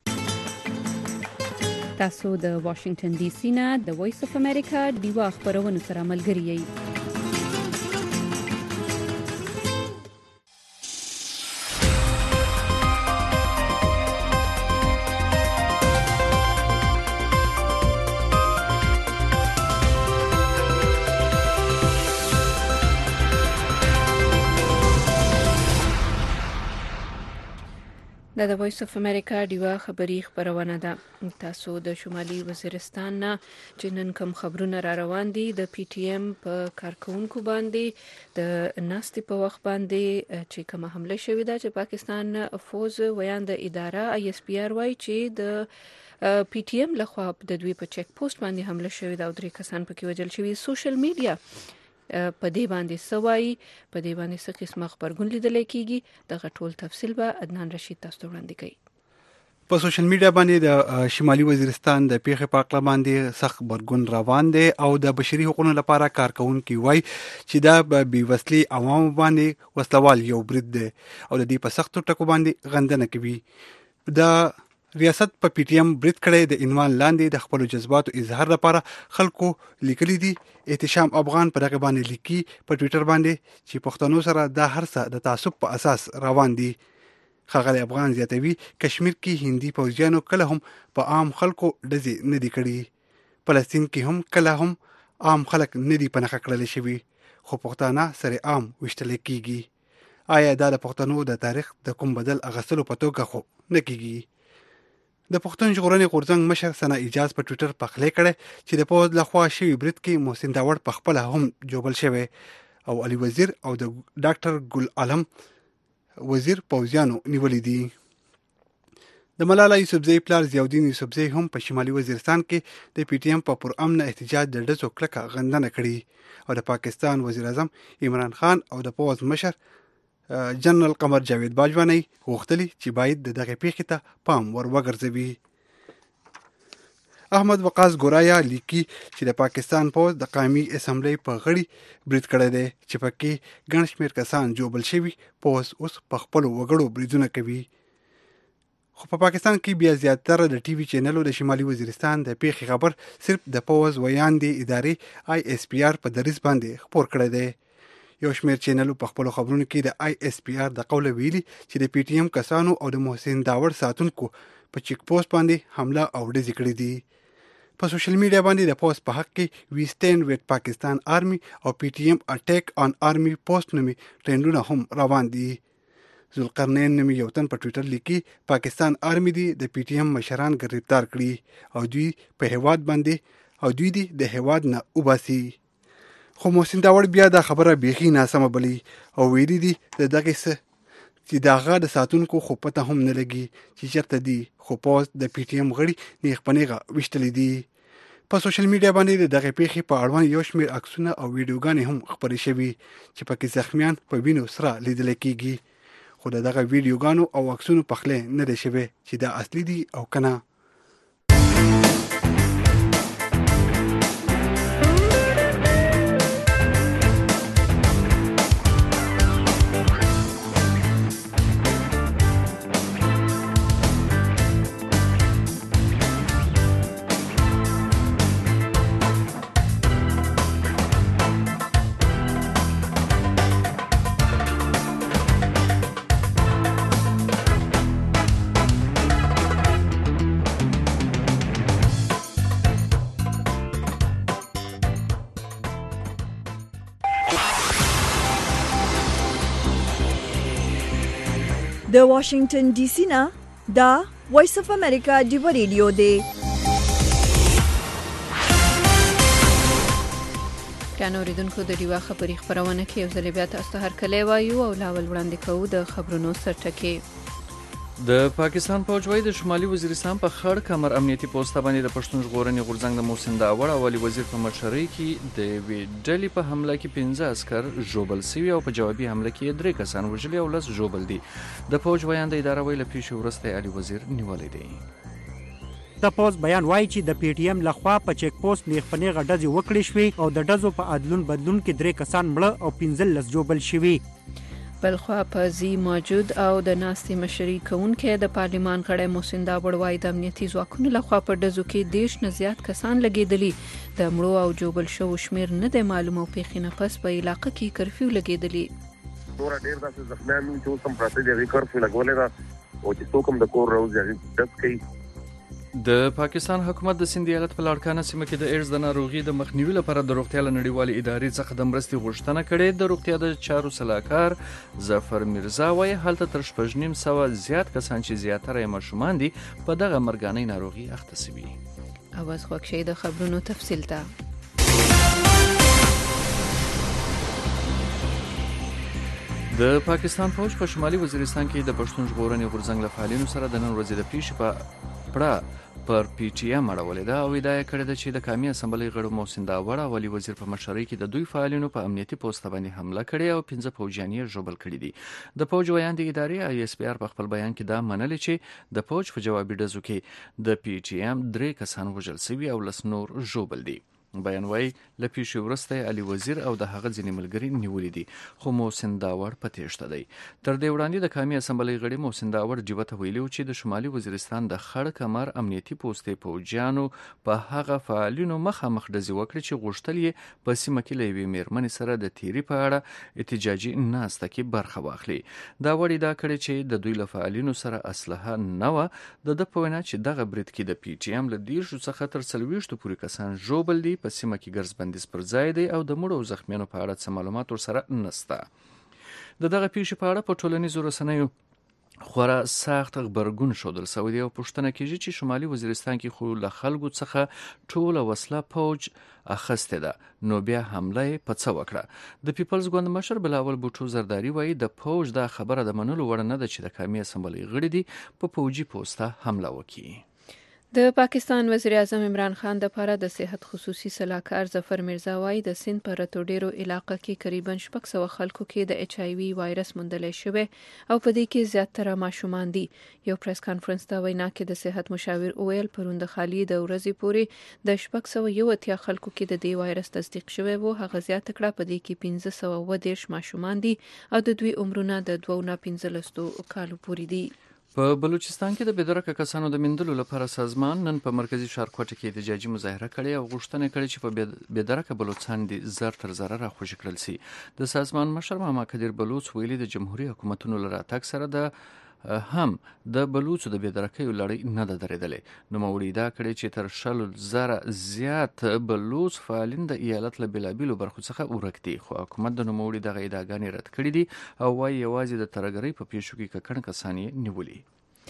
تاسو د واشنگټن ډي سي نه د وایس اف امریکا ډیوا خبرونه سره ملګری یئ. د وایس اف امریکا ډیوا خبری خبرونه ده. تاسو د شمالي وزیرستان نه چې نن کوم خبرونه را روان دي د پی ټی ایم په کارکونکو باندې د ناستې په وخت باندې چې کوم حمله شوې ده چې پاکستان فوز ویان د اداره آی اس پی آر وای چې د پی ټی ایم لخوا د دوی په چیک پوسټ باندې حمله شوې ده او 3 کسان پکې وژل شوي. سوشل میډیا په دې باندې سوای په دې باندې څه قسمه خبرګون لیدل کیږي دغه ټول تفصیل به عدنان رشید تاسو ته وړاندې کوي. په سوشل میډیا باندې د شمالي وزیرستان د پیښې په اړه باندې سخت خبرګون روان دي او د بشري حقوقو لپاره کارکونکو وایي چې دا به بیوسلي عوام باندې وسلوال یو برید دی او د دې په سختو ټکو باندې غندنه کوي. د ریاست په پی ټی ایم برید کړي د عنوان لاندې د خپل جذباتو اظهار لپاره خلکو لیکلي دي. احتشام افغان په دغه باندې لیکي په ټوئیټر باندې چې پښتنو سره د هر څه د تعصب په اساس روان دي. ښاغلی افغان زیاتوي کشمیر کې هندي پوځیانو کله هم په عام خلکو ډزې نه دي کړي. فلسطین کې هم کله هم عام خلک نه دي پنهخه کړل شوي خو پښتانه سره عام وشتل کیږي. آیا دا د پښتنو د تاریخ د کوم بدل اغستلو په توګه خو نه کیږي؟ د پښتون ژغورنې غورځنګ مشر ثنا ایجاز په ټوئیټر پخلی کړی چې د پوز لخوا شوی برید کې محسن داوړ په خپل هم جوبل شوی او علي وزیر او د ډاکټر ګل عالم وزیر پوزیانو نیولې دي. د ملاله یوسفزۍ پلار ضیاءالدین یوسفزۍ هم په شمالي وزیرستان کې د پی ټی ایم په پرامن احتجاج د ډزو کلکه غندنه کړې او د پاکستان وزیر اعظم عمران خان او د پوز مشر جنرال قمر جاوید باجوانی غوښتلی چې باید دغه پیښې ته پام ور وګرځوي. احمد وقاص ګورایا لیکي چې د پاکستان پوز د قومي اسمبلی په غړي برید کړی دی چې پکې ګڼ شمېر کسان جوبل شوي. پوز اوس په خپلو وګړو بریدونه کوي. خو په پاکستان کې بیا زیاتره د ټي وي چینلو د شمالي وزیرستان د پیښې خبر صرف د پوز ویاندې ادارې آی اس پی آر په دریځ باندې خپور کړی دی. یو شمېر چینلو په خپلو خبرونو کې د آی اس پی آر د قوله ویلي چې د پی ټی ایم کسانو او د محسن داوړ ساتونکو په چیک پوسټ باندې حمله او ډزې کړې دي. په سوشل میډیا باندې د پوسټ په حق کې وی سټینډ ویت پاکستان آرمی او پی ټی ایم اٹیک آن آرمی پوسټ نومي ټرینډونه هم روان دي. ذوالقرنین نومي یو تن په ټوئیټر لیکي پاکستان آرمی دی د پی ټی ایم مشران گرفتار کړي او دوی په هیواد باندې او دوی دې د هیواد نه وباسي. خو محسن داوړ بیا دا خبره بیخي ناسمه بلی او ویلي دي د دغه څه چې د هغه د ساتونکو خو پته هم نه لګي چې چېرته دي، خو پوز د پی ټي ایم غړي نیغ په نیغه ویشتلي دي. په سوشل میډیا باندې د دغه پیښې په اړوند یو شمېر عکسونه او ویډیوګانې هم خپرې شوي چې پکې زخمیان په وینو سره لیدل کېږي، خو د دغه ویډیوګانو او عکسونو پخلی نه دی شوی چې دا اصلي دي او که نه. د واشنگټن ډي سي نه دا وایس اف امریکا ډیو ریډیو دی. ګرانو اوریدونکو د ډیوا خبري خبرونه کې یو ځل بیا تاسو ته هرکلی وایو او لاول وړاندې کوو د خبرونو سرټکي. د پاکستان پوځ وايي د شمالي وزیرستان په خړ کمر امنیتي پوسټ باندې د پښتون ژغورنې غورځنګ د محسن داوړ او علي وزیر په مشرۍ کې د وی ډلې په حمله کې 15 عسكر ژوبل شوي او په جوابي حمله کې 3 کسان وژلي او 10 ژوبل دي. د پوځ بیان د اداره ویل پیښې ورسته علي وزیر نیولې دي. د پوز بیان وایي چې د پی ټی ایم لخوا په چیک پوسټ نیغ په نیغه ډزې وکړې شوې او د ډزو په عدلون بدلون کې 3 کسان مړه او 15 ژوبل شوي. بلخوا په زی موجود او د ناستې مشري کوونکې د پارلیمان غړی محسن داوړ وايي د امنیتي ځواکونو لخوا په ډزو کې 10 نه زیات کسان لګېدلي. د مړو او جوبل شوو شمیر نه دی معلوم او پیښې نه پس په علاقه کې کرفیو لګېدلي. نور ډېر داسې زخمیان چې اوس هم پراته دي، هغې کرفیو لګولې ده او چې څوک هم د کور راوځي هغې ډز کوي. د پاکستان حکومت د سند ایالت په لاړکانه سیمه کې د ایډز د ناروغي د مخنیوي لپاره د روغتیا نړیوالې ادارې څخه د مرستې غوښتنه کړې. د روغتیا د چارو سلاکار ظفر میرزا وايي هلته تر 950 زیات کسان چې زیاتره یې ماشومان دي په دغه مرګانۍ ناروغي اخته شوي. اواز خوښ شي د خبرونو تفصیل ته. د پاکستان فوج په شمالي وزیرستان کې د پښتون ژغورنې غورځنګ له فعالینو سره د نن ورځې د پیښې په پړه پر پی ټی ایم اړولې ده او ادعا کړې ده چې د قومي اسمبلی غړو محسن داوړ او علي وزیر په مشرۍ کې د دوی فعالینو په امنیتي پوسټ باندې حمله کړې او 15 فوجیان یې ژوبل کړي دي. د فوج ویان د ادارې آی اس پی آر په خپل بیان کې دا منلې چې د فوج په جوابي ډزو کې د پی ټی ایم 3 کسان وژل شوي او 10 نور ژوبل دي. بیان وايي له پیښې وروسته علي وزیر او د هغه ځینې ملګري نیولي دي، خو محسن داوړ په تېښته دی. تر دې وړاندې د قومي اسمبلی غړي محسن داوړ جبهه ته ویلي چې د شمالي وزیرستان د خړ کمر امنیتي پوستې پوجانو په هغه فعالینو مخامخ ډزې وکړي چې غوښتل یې په سیمه کې له یوې میرمنې سره د تیری په اړه احتجاجي ناسته کې برخه واخلي. داوړ ادعا کړې چې د دوی له فعالینو سره اسلحه نه وه. د په وینا چې دغه برید کې د پی ټی ایم له 10 څخه تر 40 پورې کسان ژوبل دي، په سیمه کې ګرځ بندیز پر ځای دی او د مړو او زخمیانو په اړه څه معلومات ورسره نشته. د دغه پیښې په اړه په ټولنیزو رسنیو خورا سخت غبرګون ښودل شوی دی او پوښتنه کیږي چې شمالي وزیرستان کې خو له خلکو څخه ټوله وسله پوج اخیستې ده، نو بیا حمله یې په څه وکړه. د پیپلز ګوند مشر بلاول بوټو زرداری وایي د پوج دا خبره د منلو وړ نه ده چې د قومي اسمبلی غړي دي په پوجي پوسټه حمله وکړي. د پاکستان وزیر اعظم عمران خان د لپاره د صحت خصوصي سلاکار ظفر میرزا وايي د سند په راتوډیرو علاقه کې تقریبا 600 خلکو کې د ایچ آی وی وایرس موندل شوی او په دې کې زیاتره ماشومان دي. یو پریس کانفرنس ته وینا کې د صحت مشاور اویل پروند خالی د ورځې پورې د 601 خلکو کې د دې وایرس تصدیق شوی وو. هغه زیات کړه په دې کې 1510 ماشومان دي او د دوی عمرونه د 2 نه 15 کالو پورې دي. په بلوچستان کې د بېدرکه کسانو د میندلو لپاره سازمان نن په مرکزی ښار کوټه کې احتجاجي مظاهره کړې او غوښتنه کړې چې په بېدرکه بلوچستان دي زر تر زر راخوشي کړل شي. د سازمان مشر محمد قدیر بلوچ ویلي د جمهوریت حکومتونو لپاره تک سره د هم د بلوچو د بېدرکۍ لړۍ نه ده درېدلې. نوموړي ادعا کړې چې تر 100,000 زیات بلوچ فعالین د ایالت له بېلابېلو برخو څخه ورک دي، خو حکومت د نوموړي دغه ادعاګانې رد کړې دي او وايي یوازې د ترهګرۍ په پیښو کې ککړ کسان یې نیولي.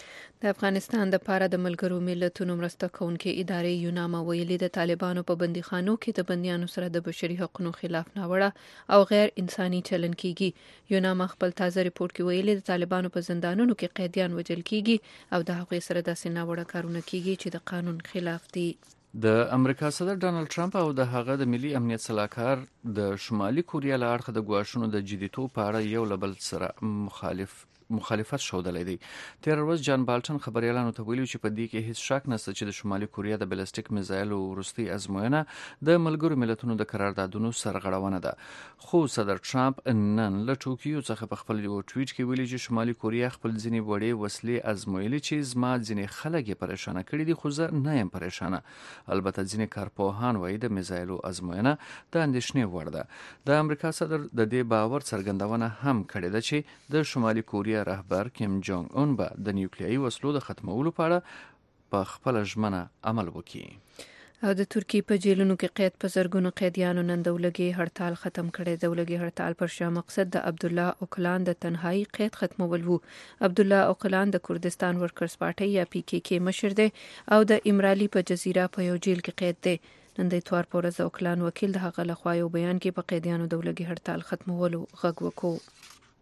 د افغانستان د پاره د ملګرو ملتونو مرسته کوونکې ادارې یوناما ویلي د طالبانو په بندیخانو کې د بندیانو سره د بشري حقوقو خلاف ناوړه او غیر انساني چلن کیږي. یوناما خپل تازه ریپورت کې ویلي د طالبانو په زندانونو کې قیدیان وژل کیږي او د هغوی سره داسې ناوړه کارونه کیږي چې د قانون خلاف دي. د امریکا صدر ډانلډ ټرمپ او د هغه د ملي امنیت صلاحکار د شمالي کوریا له اړخه د ګواښونو د جديتوب په اړه یو له بل سره مخالفت شودلې دي. تیر ورځ جان بالټن خبريالانو ته ویلي چې په دې کې هیڅ شک نشته چې د شمالي کوریا د بلستیک میزایل ورستي ازموینه د ملګرو ملتونو د قراردادونو سرغړونه ده. خو صدر ټرمپ نن له ټوکیو څخه په خپل یو ټویټ کې ویلي چې شمالي کوریا خپل ځینې وړې وسلې ازمویلي چې زما ځینې خلک یې پریشانه کړي دي، خو زه نه یم پریشانه. البته ځینې کارپوهان وایي د میزایل ازموینه د اندېښنې وړ ده. د امریکا صدر د دې باور څرګندونه هم کړې ده چې د شمالي کوریا رهبر کیم جونګ اون به د نیوکلیایي وسلو د ختمولو په اړه په خپل ژمنه عمل وکړي. او د ترکیې په جیلونو کې قید په زرګونو قیدیانو نن د ولګي هړتال ختم کړي. د ولګي هړتال پر شا مقصد د عبد الله اوکلان د تنهایی قید ختمول وو. عبد الله اوکلان د کردستان ورکرز پارټي یا پی کې کې مشر دی او د امرالي په جزیره په یو جیل کې قید دی. نن د اتوار پر ورځ اوکلان وکیل د هغه لخوا یو بیان کې په قیدیانو د ولګي هړتال ختمولو غږ وکړ.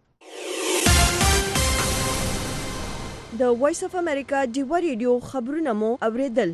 د وایس اف امریکا ډیوا ریډیو خبرونه مو اوریدل.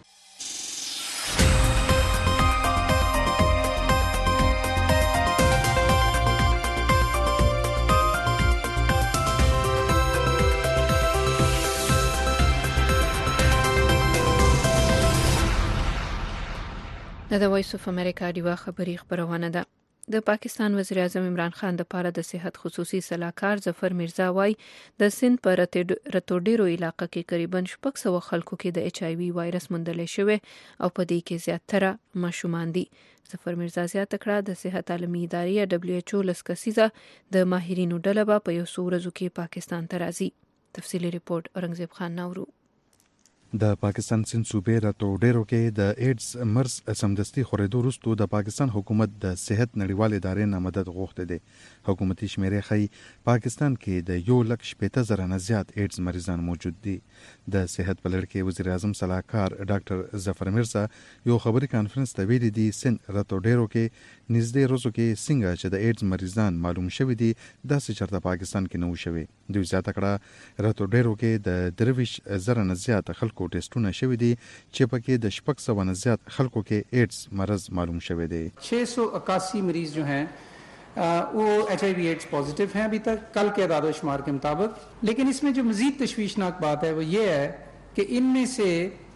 د وایس اف امریکا ډیوا خبری خبرونه ده. د پاکستان وزیر اعظم عمران خان د پاره د صحت خصوصي صلاحکار ظفر میرزا وای د سند په رتوډیرو علاقې کې تقریبا 600 خلکو کې د HIV وایرس موندل شوی او په دې کې زیاتره ماشومان دي. ظفر میرزا زیاته کړه د صحت عالمي ادارې WHO لسکسیزه د ماهرینو ډله په یو څو ورځو کې پاکستان ته راځي. تفصیلی ریپورت اورنګزیب خان نورو. د پاکستان سند صوبې راتوډیرو کې د ایډز مرز سمدستي خورېدو وروسته د پاکستان حکومت د صحت نړیوال ادارې نه مدد غوښته دي. حکومتي شمیرې ښيي پاکستان کې د 1,50,000 نه زیات ایډز مریضان موجود دي. د صحت په لړ کې وزیر اعظم صلاحکار ډاکټر ظفر میرزا یو خبري کانفرنس ته ویلي دي سند راتوډیرو کې نږدې روزو کې څنګه چې د ایډز مریضان معلوم شوي دي داسې چرته پاکستان کې نه و شوي. دوی زیاته کړه راتوډیرو کې د 23,000 نه زیات خلکو ټیسټونه شوي دي چې پکې د 600 نه زیات خلکو کې ایډز مرض معلوم شوی دی. 681 मरीज जो हैं वो HIV एड्स पॉजिटिव हैं अभी तक कल के अदाद शुमार के मुताबिक. लेकिन इसमें जो मजीद तशवीशनाक बात है वो ये है कि इनमें से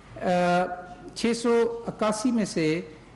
681 में से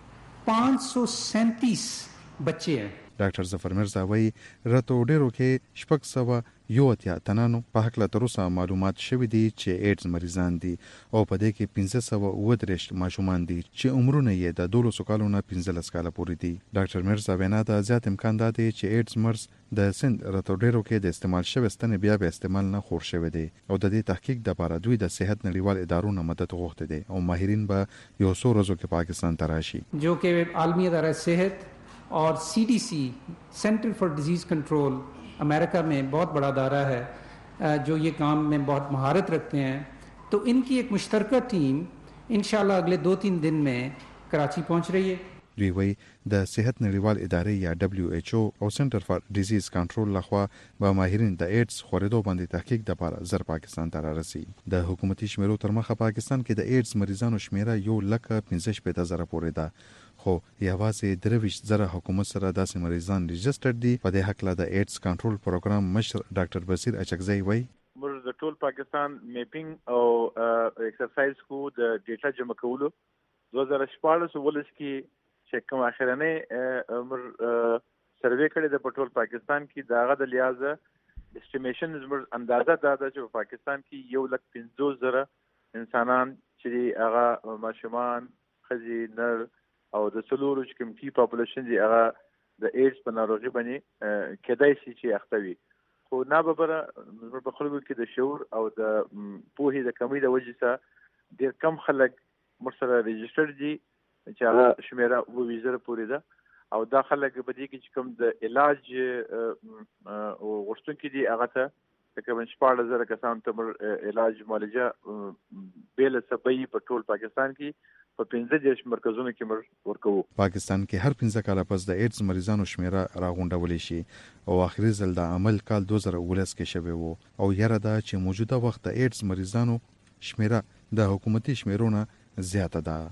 537 बच्चे हैं. ډاکټر ظفر میرزا وایي راتوډیرو کې 681 تنانو په حق تر اوسه معلومات شوي دي چې ایډز مریضان دي او په دې کې 533 ماشومان دي چې عمرونه یې د 12 کالو نه 15 کاله پورې دي. ډاکټر میرزا وینا د زیات امکان دی چې ایډز مرز د سند راتوډیرو کې د استعمال شوی ستنې بیا به استعمال نه خور شوی دی او د دې تحقیق لپاره دوی د صحت نړیوال ادارو نه مدد غوښته دي او ماهرین به یو څو ورځو کې پاکستان ته راشي. جو کې عالمی اداره صحت और CDC centre for disease control America में बहुत बड़ा अदारा है जो ये काम में बहुत महारत रखते हैं. तो इनकी एक मुश्तरका टीम इंशाल्लाह अगले 2-3 दिन में कराची पहुंच रही है. دوی وایي د صحت نړیوال ادارې یا WHO او سنټر فار ډیزیز کنټرول لخوا به ماهرین د ایډز خورېدو باندې تحقیق لپاره زر پاکستان ته رارسي. د حکومتي شمیرو تر مخه پاکستان کې د ایډز مریضانو شمیره 1,15,000 پورې ده. خو یوازې 23,000 حکومت سره داسې مریضان ريجستر دي. په دې حق له د ایډز کنټرول پروګرام مشر ډاکټر بصیر اچکزی وایي موږ د ټول پاکستان میپینګ او ایکسرسایز کو د ډیټا جمع کولو 2014 ولس کې چې کوم اخرنه سروې کړې د ټول پاکستان کې داغه د لیازه استیمیشن زموږ اندازه دا ده چې پاکستان کې 1,50,000 انسانان چې هغه ماشومان خزي نر او د څلورو چې کوم کی پاپولیشن دی هغه د ایډز په ناروغي باندې کېدای شي چې اختوي. خو نه به په خلکو کې د شعور او د پوهې د کمی د وجې څخه ډېر کم خلک مرسره ريجستر دي چې هغه شمیره 20,000 پورې ده او دا خلک په دې کې چې کوم د علاج او غوښتونکي دي هغه ته تقریبا 14,000 کسانو ته علاج معالجه بیل سبي په ټول پاکستان کې په 15 مرکزونو کې موږ ورکوو. پاکستان کې هر 15 کاله پس د ایډز مریضانو شمیره راغونډول شي او اخري ځل د عمل کال 2019 کې شوی وو او یره دا چې موجوده وخت د ایډز مریضانو شمیره د حکومتي شمیرونه زیاته ده.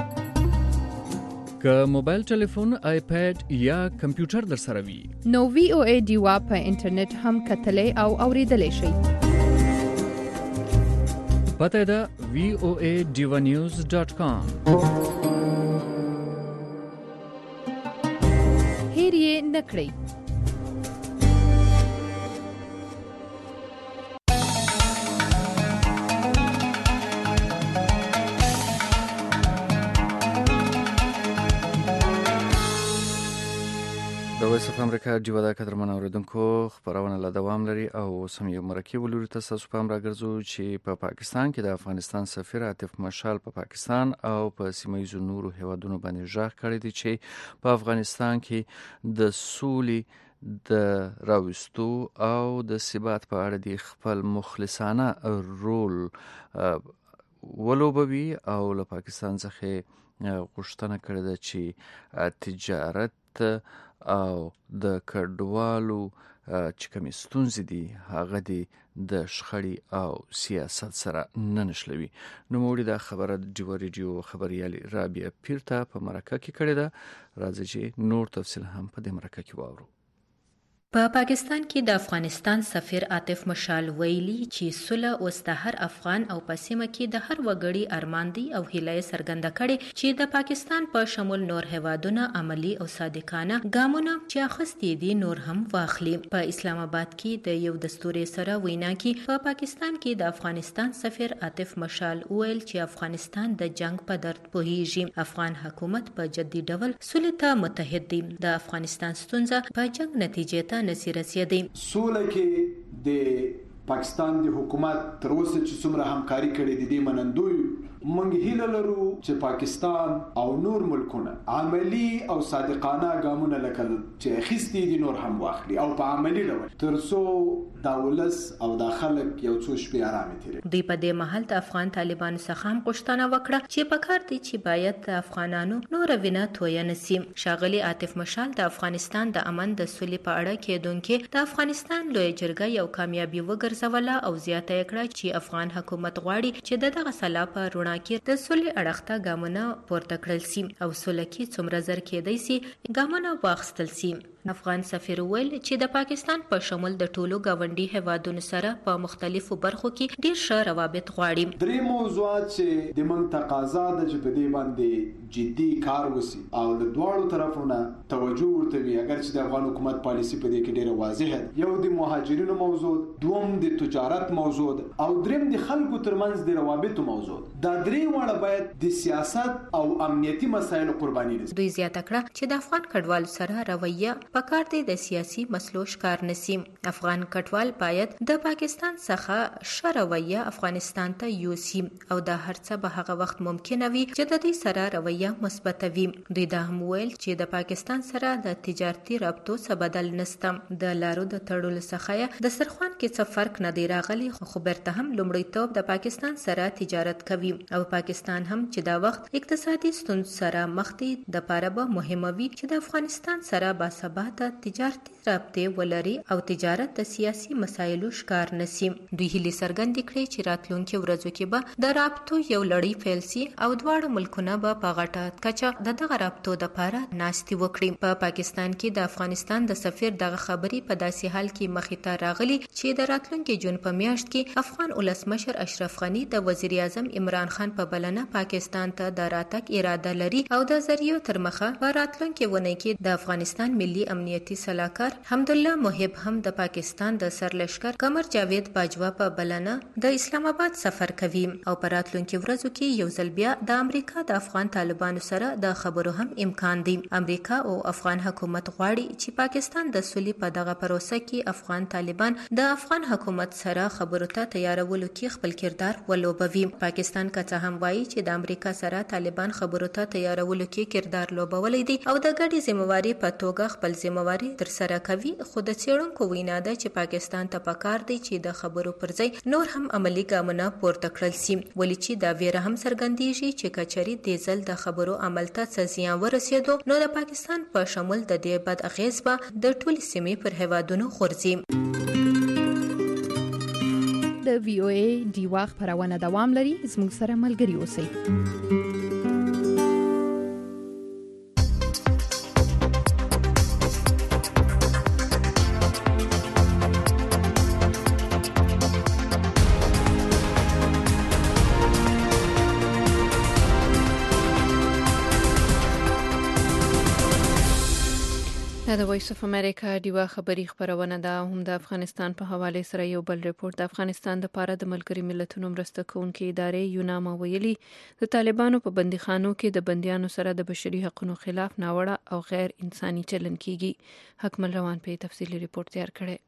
که موبایل ټلیفون، آیپاد یا کمپیوټر در سره وي نو VOA ډیوا په انټرنیټ هم کتلې او اوریدلې شئ. پته ده voadivanews.com. هیر یې نکړئ. د وایس اف امریکا ډیوا د قدرمن اوریدونکو خبرونه لا دوام لري او سم یو مرکه ولوري تاسو په امر راګرځو چې په پاکستان کې د افغانستان سفیر عاطف مشال په پاکستان او په سیمایي نورو هیوادونو باندې ژغ کړی دی چې په افغانستان کې د سولې د راوستو او د ثبات په اړه د خپل مخلصانه رول ولوبوي او له پاکستان څخه غوښتنه کړې ده چې تجارت او د کډوالو چې کومې ستونزې دي هغه د شخړې او سیاست سره نه نښلوي. نوموړي دا خبره د ډیوا ریډیو خبريالي رابعه پیرته په مرکه کې کړې ده. راځي چې نور تفصیل هم په دې مرکه کې واورو. په پاکستان کې د افغانستان سفیر عاطف مشال ویلي چې صلح اوس د هر افغان او په سیمه کې د هر وګړي ارمان دی او هیله څرګنده کړي چې د پاکستان په شمول نور هیوادونه عملی او صادقانه ګامونه چې اخستي دي نور هم واخلي. په اسلام آباد کې د یو دستوري سره وینا کې په پاکستان کې د افغانستان سفیر عاطف مشال ویل چې افغانستان د جنگ په درد پوهیږي. افغان حکومت په جدي ډول صلح ته متحد دی. د افغانستان ستونزه په جنگ نتیجې ته نسی رسیدي. سوله کې د پاکستان د حکومت تر اوسه چې څومره همکاري کړې د دې منندوی موږ هیله لرو چې پاکستان او نور ملکونه عملی او صادقانه ګامونه لکه چې اخیستي دي نور هم واخلي او په عملی ډول ترڅو د ولس او د خلک یو څو شپې آرام تیري. دوی په دې مهال د افغان طالبانو څخه هم غوښتنه وکړه چې په کار دي چې باید د افغانانو نور وینه توی نسی. شاغلي عاطف مشال د افغانستان د امن د سولې په اړه کېدونکې د افغانستان لوی جرګه یو کامیابی وګرځوله او زیاته کړه چې افغان حکومت غواړي چې دغه سلا په رڼا کې د سولې اړخته ګامونه پورته کړل سي او سولې کې څومره زر کېدای سي ګامونه واخیستل سي. افغان سفیر ویل چې د پاکستان په شمول د ټولو گاونډي هیوادونو سره په مختلفو برخو کې ډیر ښه روابط غواړي. درې موضوعات چې د من تقاضا د جبدي باندې جدي کار وسی او د دواړو طرفونو توجه ورته وي اگر چې د افغان حکومت پالیسی په دې کې ډیره واضح ده. یو د مهاجرینو موضوع، دوم د تجارت موضوع او دریم د خلکو ترمنځ د روابطو موضوع. دا درې وړه باید د سیاست او امنیتي مسایلو قرباني نشي. دوی زیاته کړه چې د افغان کډوالو سره رویه پکار دی د سیاسي مسلو ښکار نسی. افغان کډوال باید د پاکستان څخه شرویه افغانستان ته یوسي او د هرڅه به هغه وخت ممکن وي چې د دې سره رویه مثبت وي. دوی دا هم ویل چې د پاکستان سره د تجارتي رابطو څه بدل نشته. د لارو د تړلو څخه د سرخوان کې څه فرق نه دی راغلی خو برته هم لومړیتوب د پاکستان سره تجارت کوي او پاکستان هم چې دا وخت اقتصادي ستونزو سره مخ دی د پاره به مهمه وي چې د افغانستان سره با ثبات تجارتي رابطې ولري او تجارت د سیاسي مسایلو ښکار نسی. دوی هیله څرګندې کړې چې راتلونکي ورځو کې به د رابطو یو لړۍ پیل سي او دواړه ملکونه به په غټه کچه دغه رابطو د پاره ناستي وکړي. په پاکستان کې د افغانستان د سفیر دغه خبري په داسې حال کې مخې ته راغلي چې د راتلونکي جون په میاشت کې افغان ولسمشر اشرف غنی د وزیر اعظم عمران خان په بلنه پاکستان ته د راتګ اراده لري او د ذریعو تر مخه په راتلونکي ونه کې د افغانستان ملي امنیتي صلاحکار حمدالله محب هم د پاکستان د سرلشکر قمر جاوید باجوا په بلنه د اسلام آباد سفر کوي او په راتلونکي ورځو کې یو ځل بیا د امریکا د افغان طالبانو سره د خبرو هم امکان دی. امریکا او افغان حکومت غواړي چې پاکستان د سولې په دغه پروسه کې افغان طالبان د افغان حکومت سره خبرو ته تیارولو کې خپل کردار ولوبوي. پاکستان که څه هم وایي چې د امریکا سره طالبان خبرو ته تیارولو کې کردار لوبولی دی او د ګډې ذمہواری په توګه خپل خپل ذمہواری ترسره کوي، خو د څېړونکو وینا ده چې پاکستان ته پکار دی چې د خبرو پر ځای نور هم عملی ګامونه پورته کړل سي، ولې چې دا ویره هم څرګندېږي چې کچري د ځل د خبرو عمل ته څه زیان ورسېدو نو د پاکستان په شمول د دې بد اغیز به د ټولې سیمې پر هیوادونو غورځي. د وی او ای ډیوا خبرونه دوام لري، زموږ سره ملګري اوسئ. د وایس اف امریکا ډیوا خبری خبرونه ده. هم د افغانستان په حواله سره یو بل ریپورت د افغانستان د پاره د ملګری ملتونو مرسته کوونکې ادارې یوناما ویلي د طالبانو په بندیخانو کې د بندیانو سره د بشري حقوقو خلاف ناوړه او غیر انساني چلن کیږي. حکمل روان په تفصیلی ریپورت تیار کړي.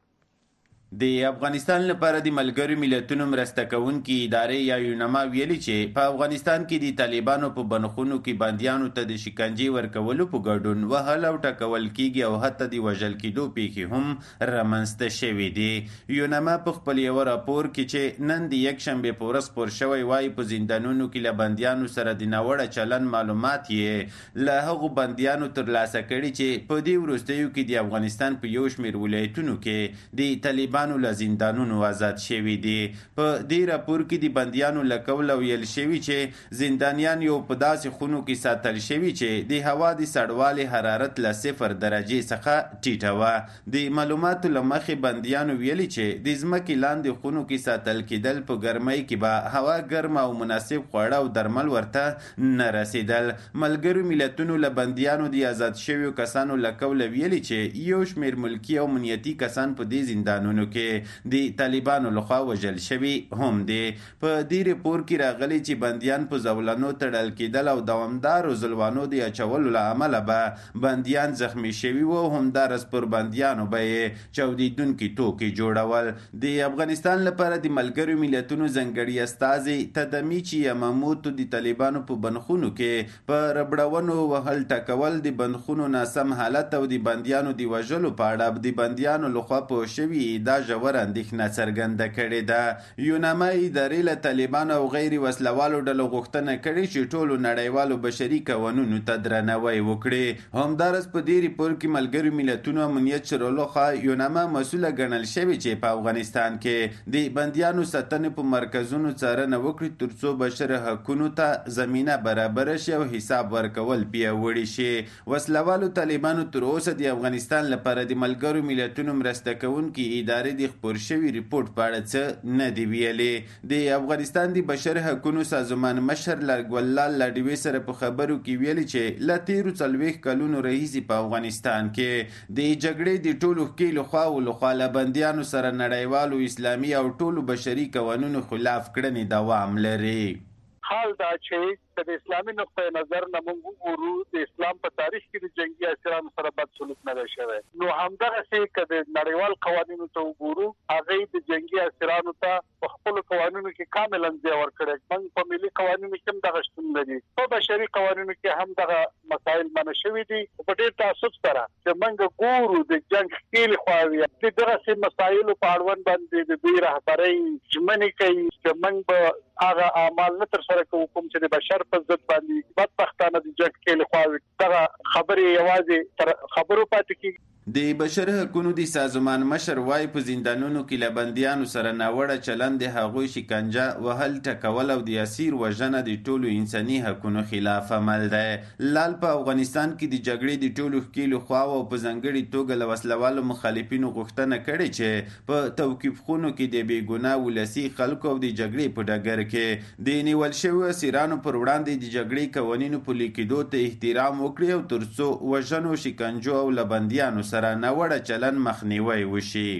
د افغانستان لپاره د ملګرو ملتونو مرسته کوونکې ادارې یا یوناما ویلي چې په افغانستان کې د طالبانو په بنخونو کې بندیانو ته د شکنجې ورکولو په ګډون وهل او ټکول کیږي او حتی د وژل کېدو پیښې هم رامنځته شوې دي. یوناما په خپل یو راپور کې چې نن د یکشنبې په ورځ خپور شوی وایي په زندانونو کې له بندیانو سره د ناوړه چلن معلومات یې له هغو بندیانو ترلاسه کړي چې په دې وروستیو کې د افغانستان په یو شمېر ولایتونو کې د طالبانو له زندانونو آزاد شوي دي. په دې راپور کې د بندیانو له قوله ویل شوي چې زندانیان یو په داسې خونو کې ساتل شوي چې د هوا د سړوالي حرارت له 0 درجې څخه ټیټه وه. د معلوماتو له مخې بندیانو ویلي چې د ځمکې لاندې خونو کې ساتل کېدل په ګرمۍ کې به هوا ګرمه او مناسب خواړه او درمل ورته نه رسېدل. ملګرو ملتونو له بندیانو د آزاد شویو کسانو له قوله ویلي چې یو شمېر ملکي او امنیتي کسان په دې زندانونو کې د طالبانو لخوا وژل شوي هم دي. په دې ریپور کې راغلي چې بندیان په زولانو تړل کېدل او دوامدارو ظلمانو د اچولو له امله به بندیان زخمی شوي وو. همدارس پر بندیانو به یې چاودیدونکي توکي جوړول. د افغانستان لپاره د ملګرو ملتونو ځانګړي استازي تدمیچی یماموتو د طالبانو په بنخونو کې په ربړونو وهل ټکول، د بنخونو ناسم حالت او د بندیانو د وژلو په اړه د بندیانو لخوا په شوي دا ژور اندېښنه څرګنده کړې ده. یوناما ادارې له طالبانو او غیر وسلوالو ډلو غوښتنه کړې چې ټولو نړیوالو بشري قوانینو ته درناوی وکړي. همدارس په دې ریپورت کې ملګرو ملتونو امنیت شورا خوا یوناما مسؤله ګڼل شوې چې په افغانستان کې د بندیانو ساتنې په مرکزونو څارنه وکړي ترڅو بشري حقوقو ته زمینه برابر شي او حساب ورکول پیاوړي شي. وسلوالو طالبانو تر اوسه د افغانستان لپاره د ملګرو ملتونو مرسته کوونکي ادارې د خپور شوي ریپورت په اړه څه نه دی ویلي. د افغانستان د بشري حقوقو سازمان مشر ګلال لاډوي سره په خبرو کې ویلي چې له تیرو 40 کلونو راهیسې په افغانستان کې د جګړې د ټولو ښکیلو خواو له بندیانو سره نړیوالو اسلامي او ټولو بشري قوانینو خلاف کړنې دوام لري. حال دا چې د اسلامي نقطه نظر نه موږ وګورو د اسلام په تاریخ کې د جنگي اسیرانو سره بد سلوک نه شوی. نو همدغه کده نړیوال قوانینو ته وګورو هغه د جنگي اسیرانو ته په خپل قوانینو کې کاملا ځای ورکړي. موږ په ملي قوانینو کې هم دغه شتون لري، په بشري قوانینو کې هم دغه مسائل منع شوي دي. په ډېر تاسف سره چې موږ ګورو د جنگ کې خواوي د دغه مسایلو په اړوند باندې د دوی رهبري ژمنې کوي چې موږ به هغه اعمال نه تر سره کوو کوم چې د بشر په ضد باندې بدبختانه د جنگ کې لخوا دغه خبرې یوازې تر خبرو پاتې کیږي. د بشر حقوقو د سازمان مشر وايي په زندانونو کې له بندیانو سره ناوړه چلند د هغوی شکنجه وهل ټکول او د اسیر وژنه د ټولو انساني حقوقو خلاف عمل دی. لال په افغانستان کې د جګړې د ټولو ښکیلو خواو او په ځانګړي توګه له وسلوالو مخالفینو غوښتنه کړې چې په توقیف خونو کې د بېګناه ولسي خلکو او د جګړې په ډګر کې د نیول شویو اسیرانو پر وړاندې د جګړې قوانینو پلي کېدو ته احترام وکړي او ترڅو وژنو، شکنجو او له بندیانو سره ناوړه چلن مخنیوی وشي.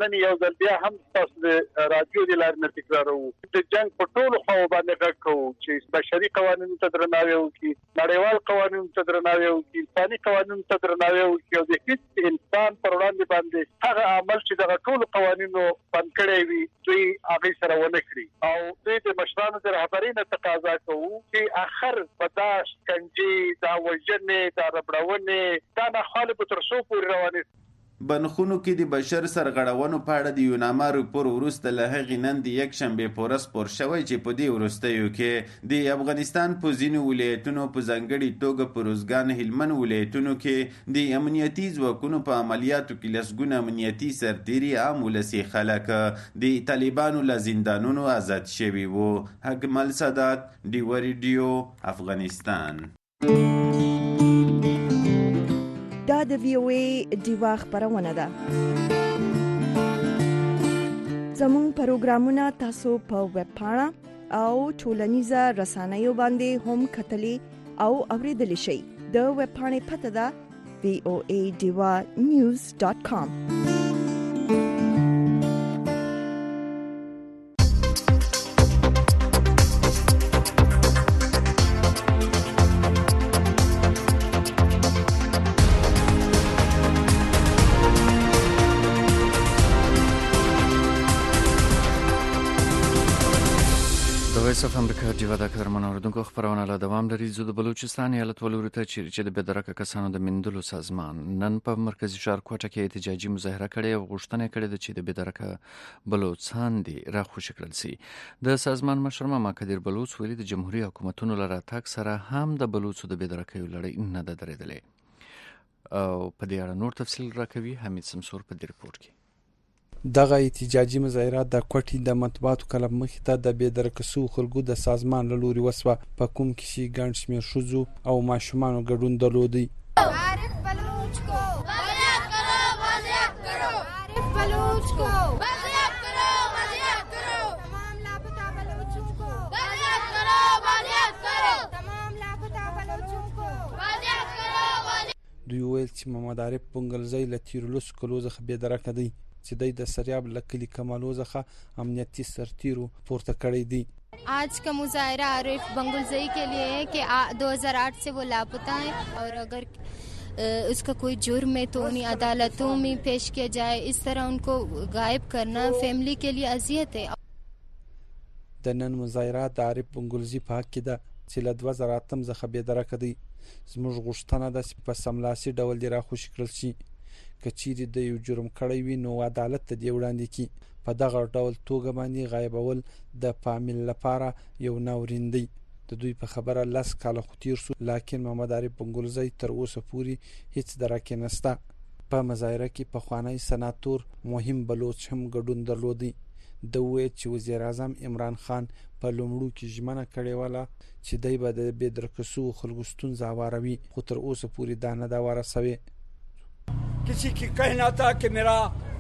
نن یو ځل بیا هم تاسو د رادیو د لارې نه تکرارو د جنگ په ټولو خواو باندې غږ کوو چې بشري قوانینو ته درناوی وکړي، نړیوال قوانینو ته درناوی وکړي، انساني قوانینو ته درناوی وکړي او د هیڅ انسان پر وړاندې باندې هغه عمل چې دغه ټولو قوانینو بند کړی وي دوی هغه سره ونه کړي او دوی د مشرانو د رهبرۍ نه تقاضا کوو چې اخر په دا شکنجې، دا وژنې، دا ربړونې دا ناخوالې به تر څو پورې روانې بنخونو کې د بشر سرغړونو په اړه د یوناما راپور وروسته له هغې نن د یک شنبې په ورځ خپور شوی چې په دې وروستیو کې د افغانستان په ځینو ولایتونو په ځانګړي توګه په روزګان، هلمند ولایتونو کې د امنیتي ځواکونو په عملیاتو کې لسګونه امنیتي سرتیري عام ولسي خلک د طالبانو له زندانونو آزاد شوي وو. اکمل سادات، ډیو ریډیو، افغانستان. دا د VOA ډیوا خبرونه ده. زموږ پروګرامونه تاسو په ویب پاڼه او ټولنیزه رسنیو باندې هم کتلی او اوریدلی شئ. د ویب پاڼې پته ده voadivanews.com. صف امریکا ډیوا د کارمن اوردونکو خبرونه له دوام لري. زه د بلوچستان ایالت ولوري ته چې د بېدرکه کسانو د مندلو سازمان نن په مرکزی ښار کوټه کې احتجاجي مظاهره کړې او غوښتنه کړې ده چې د بېدرکه بلوچستان دی راخوشي کړل شي. د سازمان مشر ماما کدیر بلوچ ویلي د جمهوریت حکومتونو لپاره تاک سره هم د بلوچو د بېدرکه لړۍ نه ده درېدلې او په دې اړه نور تفصیل راکوي حمید سمسور په دې ریپورت کې. دغه احتجاجي مظاهرات د کوټې د مطبوعاتو کلب مخې ته د بېدرکسو خلکو د سازمان له لوري وسوه، په کوم کې چې ګڼ شمېر ښځو او ماشومانو ګډون درلودی. دوی ویل چې محمد عارف بنګلزی له تیرلس کلو څخه بېدرکه دی چې د سریاب لکلی کمالو څخه امنیتي سرتیرو پورته کړی دی. आज का मुजाहरा आरिफ बंगुलजई के लिए है कि 2008 से वो लापता है और अगर उसका कोई जुर्म है तो उन्हें अदालतों में पेश किया जाए. इस तरह उनको गायब करना फैमिली के लिए अजियत है. د نن مظاهرات د عارف بنګلزی په حق کې ده چې له 2008 څخه بېدرکه دی. زموږ غوښتنه ده چې په سملاسي ډول دی راخوشي کړل شي. کچېرې د یو جرم کړی وي نو عدالت ته دی وړاندې کی. په دغه ډول توګه باندې غایبول د فامیل لپاره یو ناورین دی. د دوی په خبره 10 کاله خو تیر شو، لکن محمد عارف بنګلزی تر اوسه پورې هیڅ درکه نشته. په مظاهره کې پخوانی سناتور مهم بلوچ هم ګډون درلودی. د وې چې وزیر اعظم عمران خان په لومړو کې ژمنه کړې وله چې دای به د بېدرکسو خلکو ستونزې واروي، خو تر اوسه پورې دا نه دا ورسوي. किसी की कहना था कि मेरा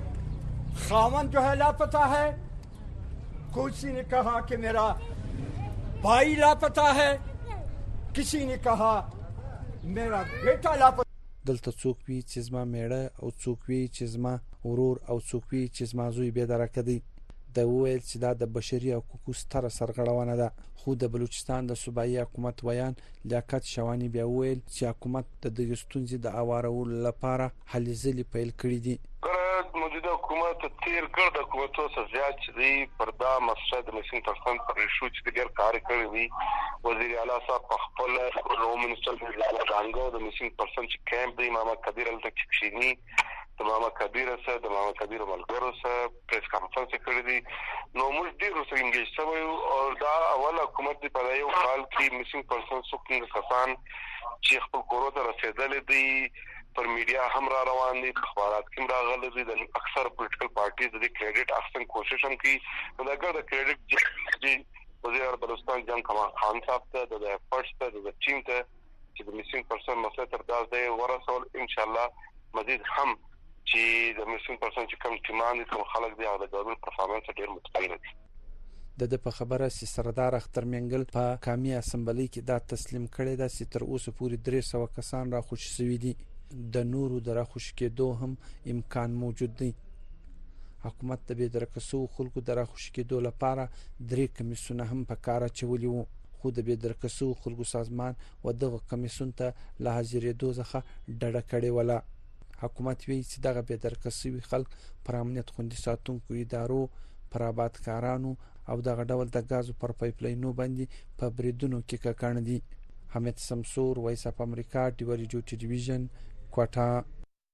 खामन जो है लापता है, किसी ने कहा कि मेरा भाई लापता है, किसी ने कहा मेरा बेटा लापता. دلته څوک وی چې زما میړه او څوک وی چې زما ورور او څوک وی چې زما زوی بېدرکه دی. د ویل چې دا د بشري حقوقو ستره سرغړونه ده. خو د بلوچستان د صوبایي حکومت ویان لیاقت شوانی بیا ویل چې حکومت د دغه ستونزې د اوارولو لپاره هلې ځلې پیل کړې دي. موجوده حکومت تیر ګرد حکومتو څخه زیات چې پر دا مسله د مسین پرسنټ پر ایشو چې ډېر کار کوي وي. وزیر اعلی صاحب خپل رو منسټر رانګو د مسین پرسنټ کیمپ دی ماما کبیر التکشینی د ماما کبیر سره د ماما کبیر ملګرو سره پریس کانفرنس کړی دی. نو موږ ډېر سره انګیج شوو او دا اول حکومت دی په یو کال کې مسین پرسنټ څوک کسان چې خپل کورو ته رسیدل دي پر میډیا هم را روان دي، اخبارات کې راغلي دي. د اکثر پولیټیکل پارټیز د کریډټ اخیستن کوشش هم کوي. نو دا ګر د کریډټ چې وزیر اعلی بلوچستان جان کمال خان صاحب ته د ایفورټس ته د ټیم ته چې د میسینګ پرسن مسله تر داس دی ورسول ان شاء الله مزید هم چې د میسینګ پرسن چې کوم ټیمان دي کوم خلک دی او د ګورنمنت پرفارمنس ډیر متقابل دي. د په خبره سي سردار اختر منګل په قومي اسمبلی کې دا تسلیم کړی دا چې تر اوسه پورې 300 کسان را خوشي شوي دي. د نورو د راخوشي کېدو هم امکان موجود دی. حکومت د بېدرکسو خلکو د راخوشي کېدو لپاره 3 کمیسونه هم په کار اچولي وو، خو د بېدرکسو خلکو سازمان و دغه کمیسون ته له حاضرېدو څخه ډډه کړې وله. حکومت وایي چې دغه بېدرکسوي خلک پر امنیت خوندي ساتونکو ادارو، پر آبادکارانو او دغه ډول د ګازو پر پایپلاینونو باندې په بریدونو کې ککړ دي. حمید سمسور، وایس اف امریکا، ډیو ریډیو ټلویزیون، کوټا.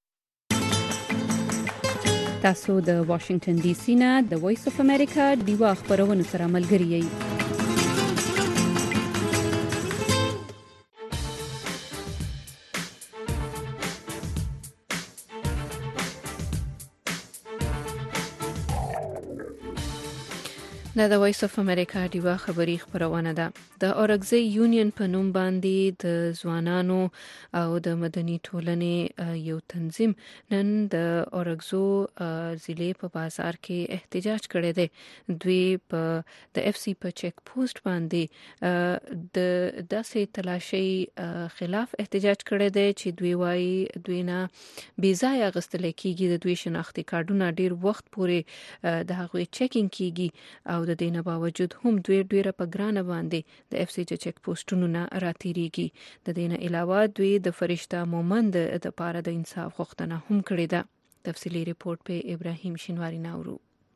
تاسو د واشنگټن ډي سي نه د وایس اف امریکا ډیوا خبرونو سره ملګری یئ. د وایس اف امریکا ډیوا خبری خبرونه ده. د اورګزی یونین په نوم باندې د ځوانانو او د مدني ټولنې یو تنظیم نن د اورګزو ضلع په بازار کې احتجاج کړی دی. دوی په د اف سی په چیک پوسټ باندې د داسې تلاشي خلاف احتجاج کړی دی چې دوی وايي دوی نه بې ځای غستل کیږي، د دوی شناختی کارتونه ډیر وخت پورې د هغوی چیکینګ کیږي او د دې نه باوجود هم دوی ډیره په ګرانه باندې د اف سی چیک پوسټونو نه راتېریږي. د دې نه علاوه دوی د فرشته مومند د لپاره د انصاف غوښتنه هم کړې ده. تفصیلی ریپورت په ابراهیم شینواری ناورو.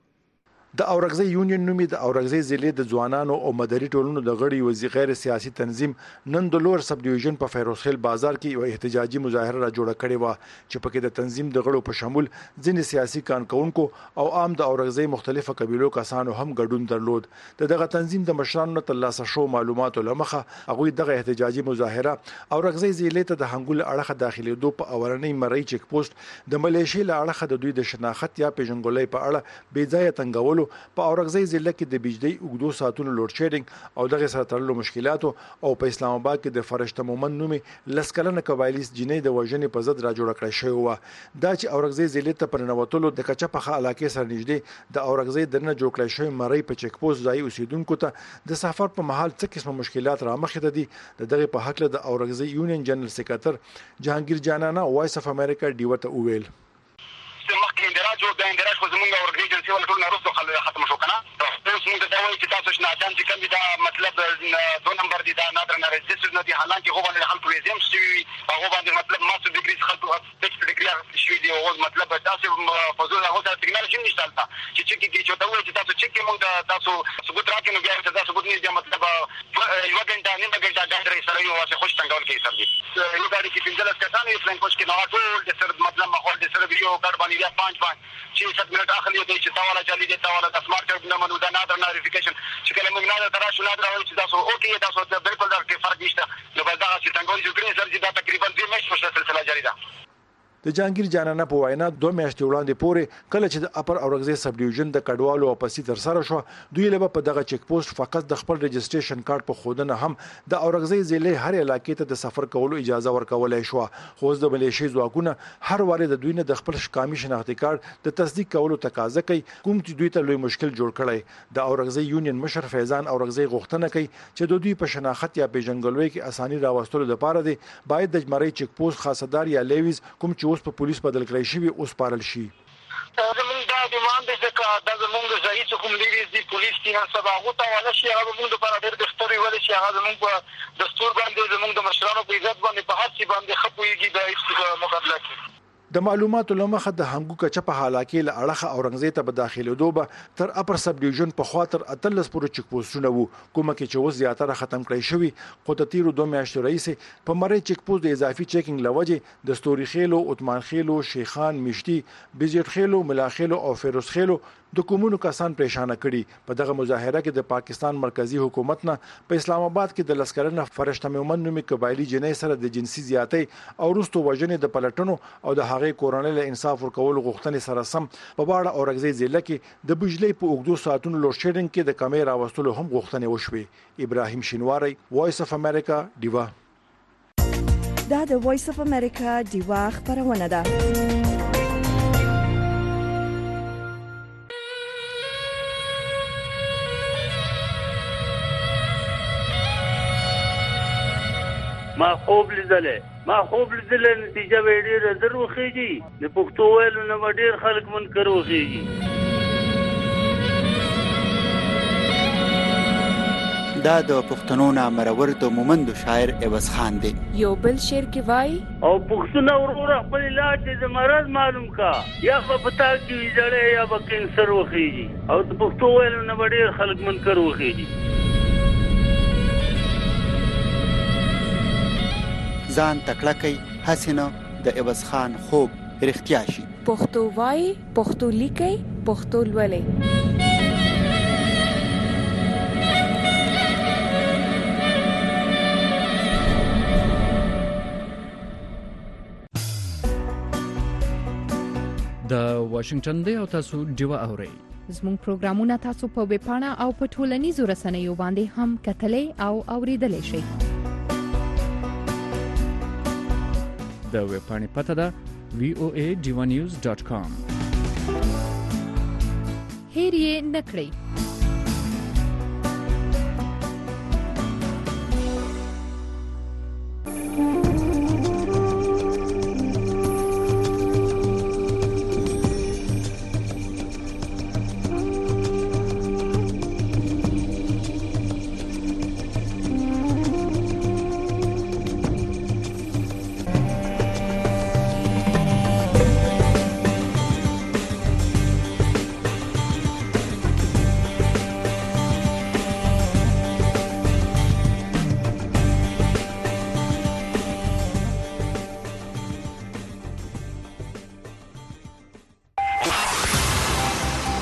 د اورګزی یونین نومي د اورګزی ضلع د ځوانانو او مدني ټولنو د غړي وزیر غیر سیاسي تنظیم نن د لور سب ډیویژن په فیروزخیل بازار کې یو احتجاجي مظاهره را جوړه کړې و چې پکې د تنظیم د غړو په شمول ځینې سیاسي کارکونکو او عام د اورګزی مختلفو قبیلو کسانو هم ګډون درلود. دغه تنظیم د مشرانو ترلاسه شو معلوماتو لمخه هغه دغه احتجاجي مظاهره اورګزی ضلع ته د هنګول اړخه داخليدو په اورنۍ مری چیک پوسټ د ملیشي له اړخه د دوی د شناخت یا پیژنګولۍ په اړه بې ځای تنګولو، په اورګزی ضلع کې د بجلی اوږدو ساعتونو لوډ شیډینګ او دغه سره تړلو مشکلاتو او په اسلام آباد کې د فرشته مومن نومي لسکلنه قبایلی جنې د وژنې په ضد را جوړ کړی شوی و. دا چې اورګزی ضلع ته پر نوتلو د کچپخه علاقې سره نږدې د اورګزی درنه جوړ کړی شوی مری په چیک پوسټ ځای اوسیدونکو ته د سفر په محل څه قسم مشکلات را مخې دي. دغه په حق له د اورګزی یونین جنرال سکرټر جهانگیر جانانه وایس اف امریکا ډیو ته وویل مخکې اندراج او د اندراج خو زمونږ اورګزی جنسي ول ټول نارسته ختم شو کنه. اوس موږ دا وایي چې تاسو شناخت چې کوم دا مطلب 2 نمبر دي دا نادر نه ريجستر نه دي، حالانکه هو باندې خلک ویزم شي هغه باندې مطلب ماستر ډیګری خلک ټیکس ډیګری شوی دی او مطلب تاسو فزول هغه د ټیکنالوژي نشته تا چې چې ته وایي چې تاسو چې موږ تاسو ثبوت راکې نو بیا تاسو ثبوت نه دی مطلب یو غنټه نیمه غنټه ډاډري سره یو واسه خوش څنګه ورکی سر دي یو غاډي کې پنځه کسان یې فرانکوش کې نو ټول د سر مطلب ماحول د سر ویډیو کار باندې 5 6 7 منټ اخلي دی چې تاواله چالي دی تاواله د سمارټ کارت نه منو دا نادر نوټیفیکیشن چې کله موږ نادر تراشو نادر راوي چې تاسو اوکي تاسو بالکل دا کې فرق نشته نو بل دا چې څنګه ورې جوړې سر چې دا تقریبا 2 میاشتې سلسله جاری ده. د جهانگیر جانانه په وینا 2 میاشتې وړاندې پورې کله چې د اپر اورګزی سب ډیویژن د کډوالو واپسی تر سره شو، دوی له په دغه چیک پوسټ فقط د خپل رجسټریشن کارت په خودنه هم د اورګزی ضلع هر علاقې ته د سفر کولو اجازه ورکولای شو. خو د ملیشي ځواکونه هر واره د دوی نه د خپل شکامي شناختی کارت د تصدیق کولو تقاضا کوي، کوم چې دوی ته لوی مشکل جوړ کړي. د اورګزی یونین مشر فیضان اورګزی غوښتنه کوي چې د دوی په شناخت یا پیژنګلوي کې اساني راوستلو لپاره دی باید د جمهوریت چیک پوسټ خاصدار یا لیویز کوم چې اوس په پولیس بدل کړی شي اوس پارل شي. زمونږ دا ډیماند دی چې دا زمونږ ځایي چې کوم لیویز دي پولیس کې هم سبا هغو ته ولا شي هغه زمونږ لپاره ډېر بهتر ویلی شي. هغه زمونږ په دستور باندې زمونږ د مشرانو په عزت باندې په هر څه باندې ښه پوهېږي د هېڅ مقابله کې. د معلوماتو لمخه د هنګو کچه په حالاکې له اړخه اورنګزی ته به داخلېدو به تر اپر سب ډیویژن په خاطر 13 پورې چیک پوسټونه وو، کومه کې چې اوس زیاتره ختم کړی شوی. خو د تیرو 2 میاشتو رئیس په مری چیک پوسټ د اضافي چیکینګ لوجه د ستوري خېلو، عثمان خېلو، شیخان، مشتي، بزیټ خېلو، ملا خېلو او فیروز خېلو د کومونو کسان پریشانه کړي. په دغه مظاهره کې د پاکستان مرکزی حکومت نه په اسلام آباد کې د لسکرنه فرشته مومن نومي قبایلی جنې سره د جنسي زیاتۍ او وروسته وژنې د پلټنو او د هغې کورنۍ له انصاف ورکول غوښتنې سره سم په باړه اورګزی ضلع کې د بجلی په اوږدو ساعتونو لوډ شیډینګ کې د کمې راوستلو هم غوښتنې وشوې. ابراهیم شینواری وایس اف امریکا ډیوا. دا د وایس اف امریکا ډیوا خبرونه ده. ما خوب لیدلې نتیجه به ډېره در وخیږي د پښتو ویلو نه ډېر خلک منکر وخیږي. دا د پښتنو نامرور د مومند شاعر عوض خان دی. یو بل شعر کې وای او پښتون ورور خپل علاج د مرض معلوم کا یا په پتا کې جړې یا په کینسر وخیږي او د پښتو ویل نه وړي خلک منکر وخیږي. ځان تکړه کوي حسینه د عوض خان خوب رښتیا شي. پښتو وای پښتو لیکي پښتو لولي. د واشنگټن دی او تاسو ډیوه اورئ. زموږ پروګرامونه تاسو په ویب پاڼه او په ټولنیزو رسنیو باندې هم کتلې او اوریدلې شئ. د ویب پاڼې پته ده voadivanews.com. هیر یې نکړئ.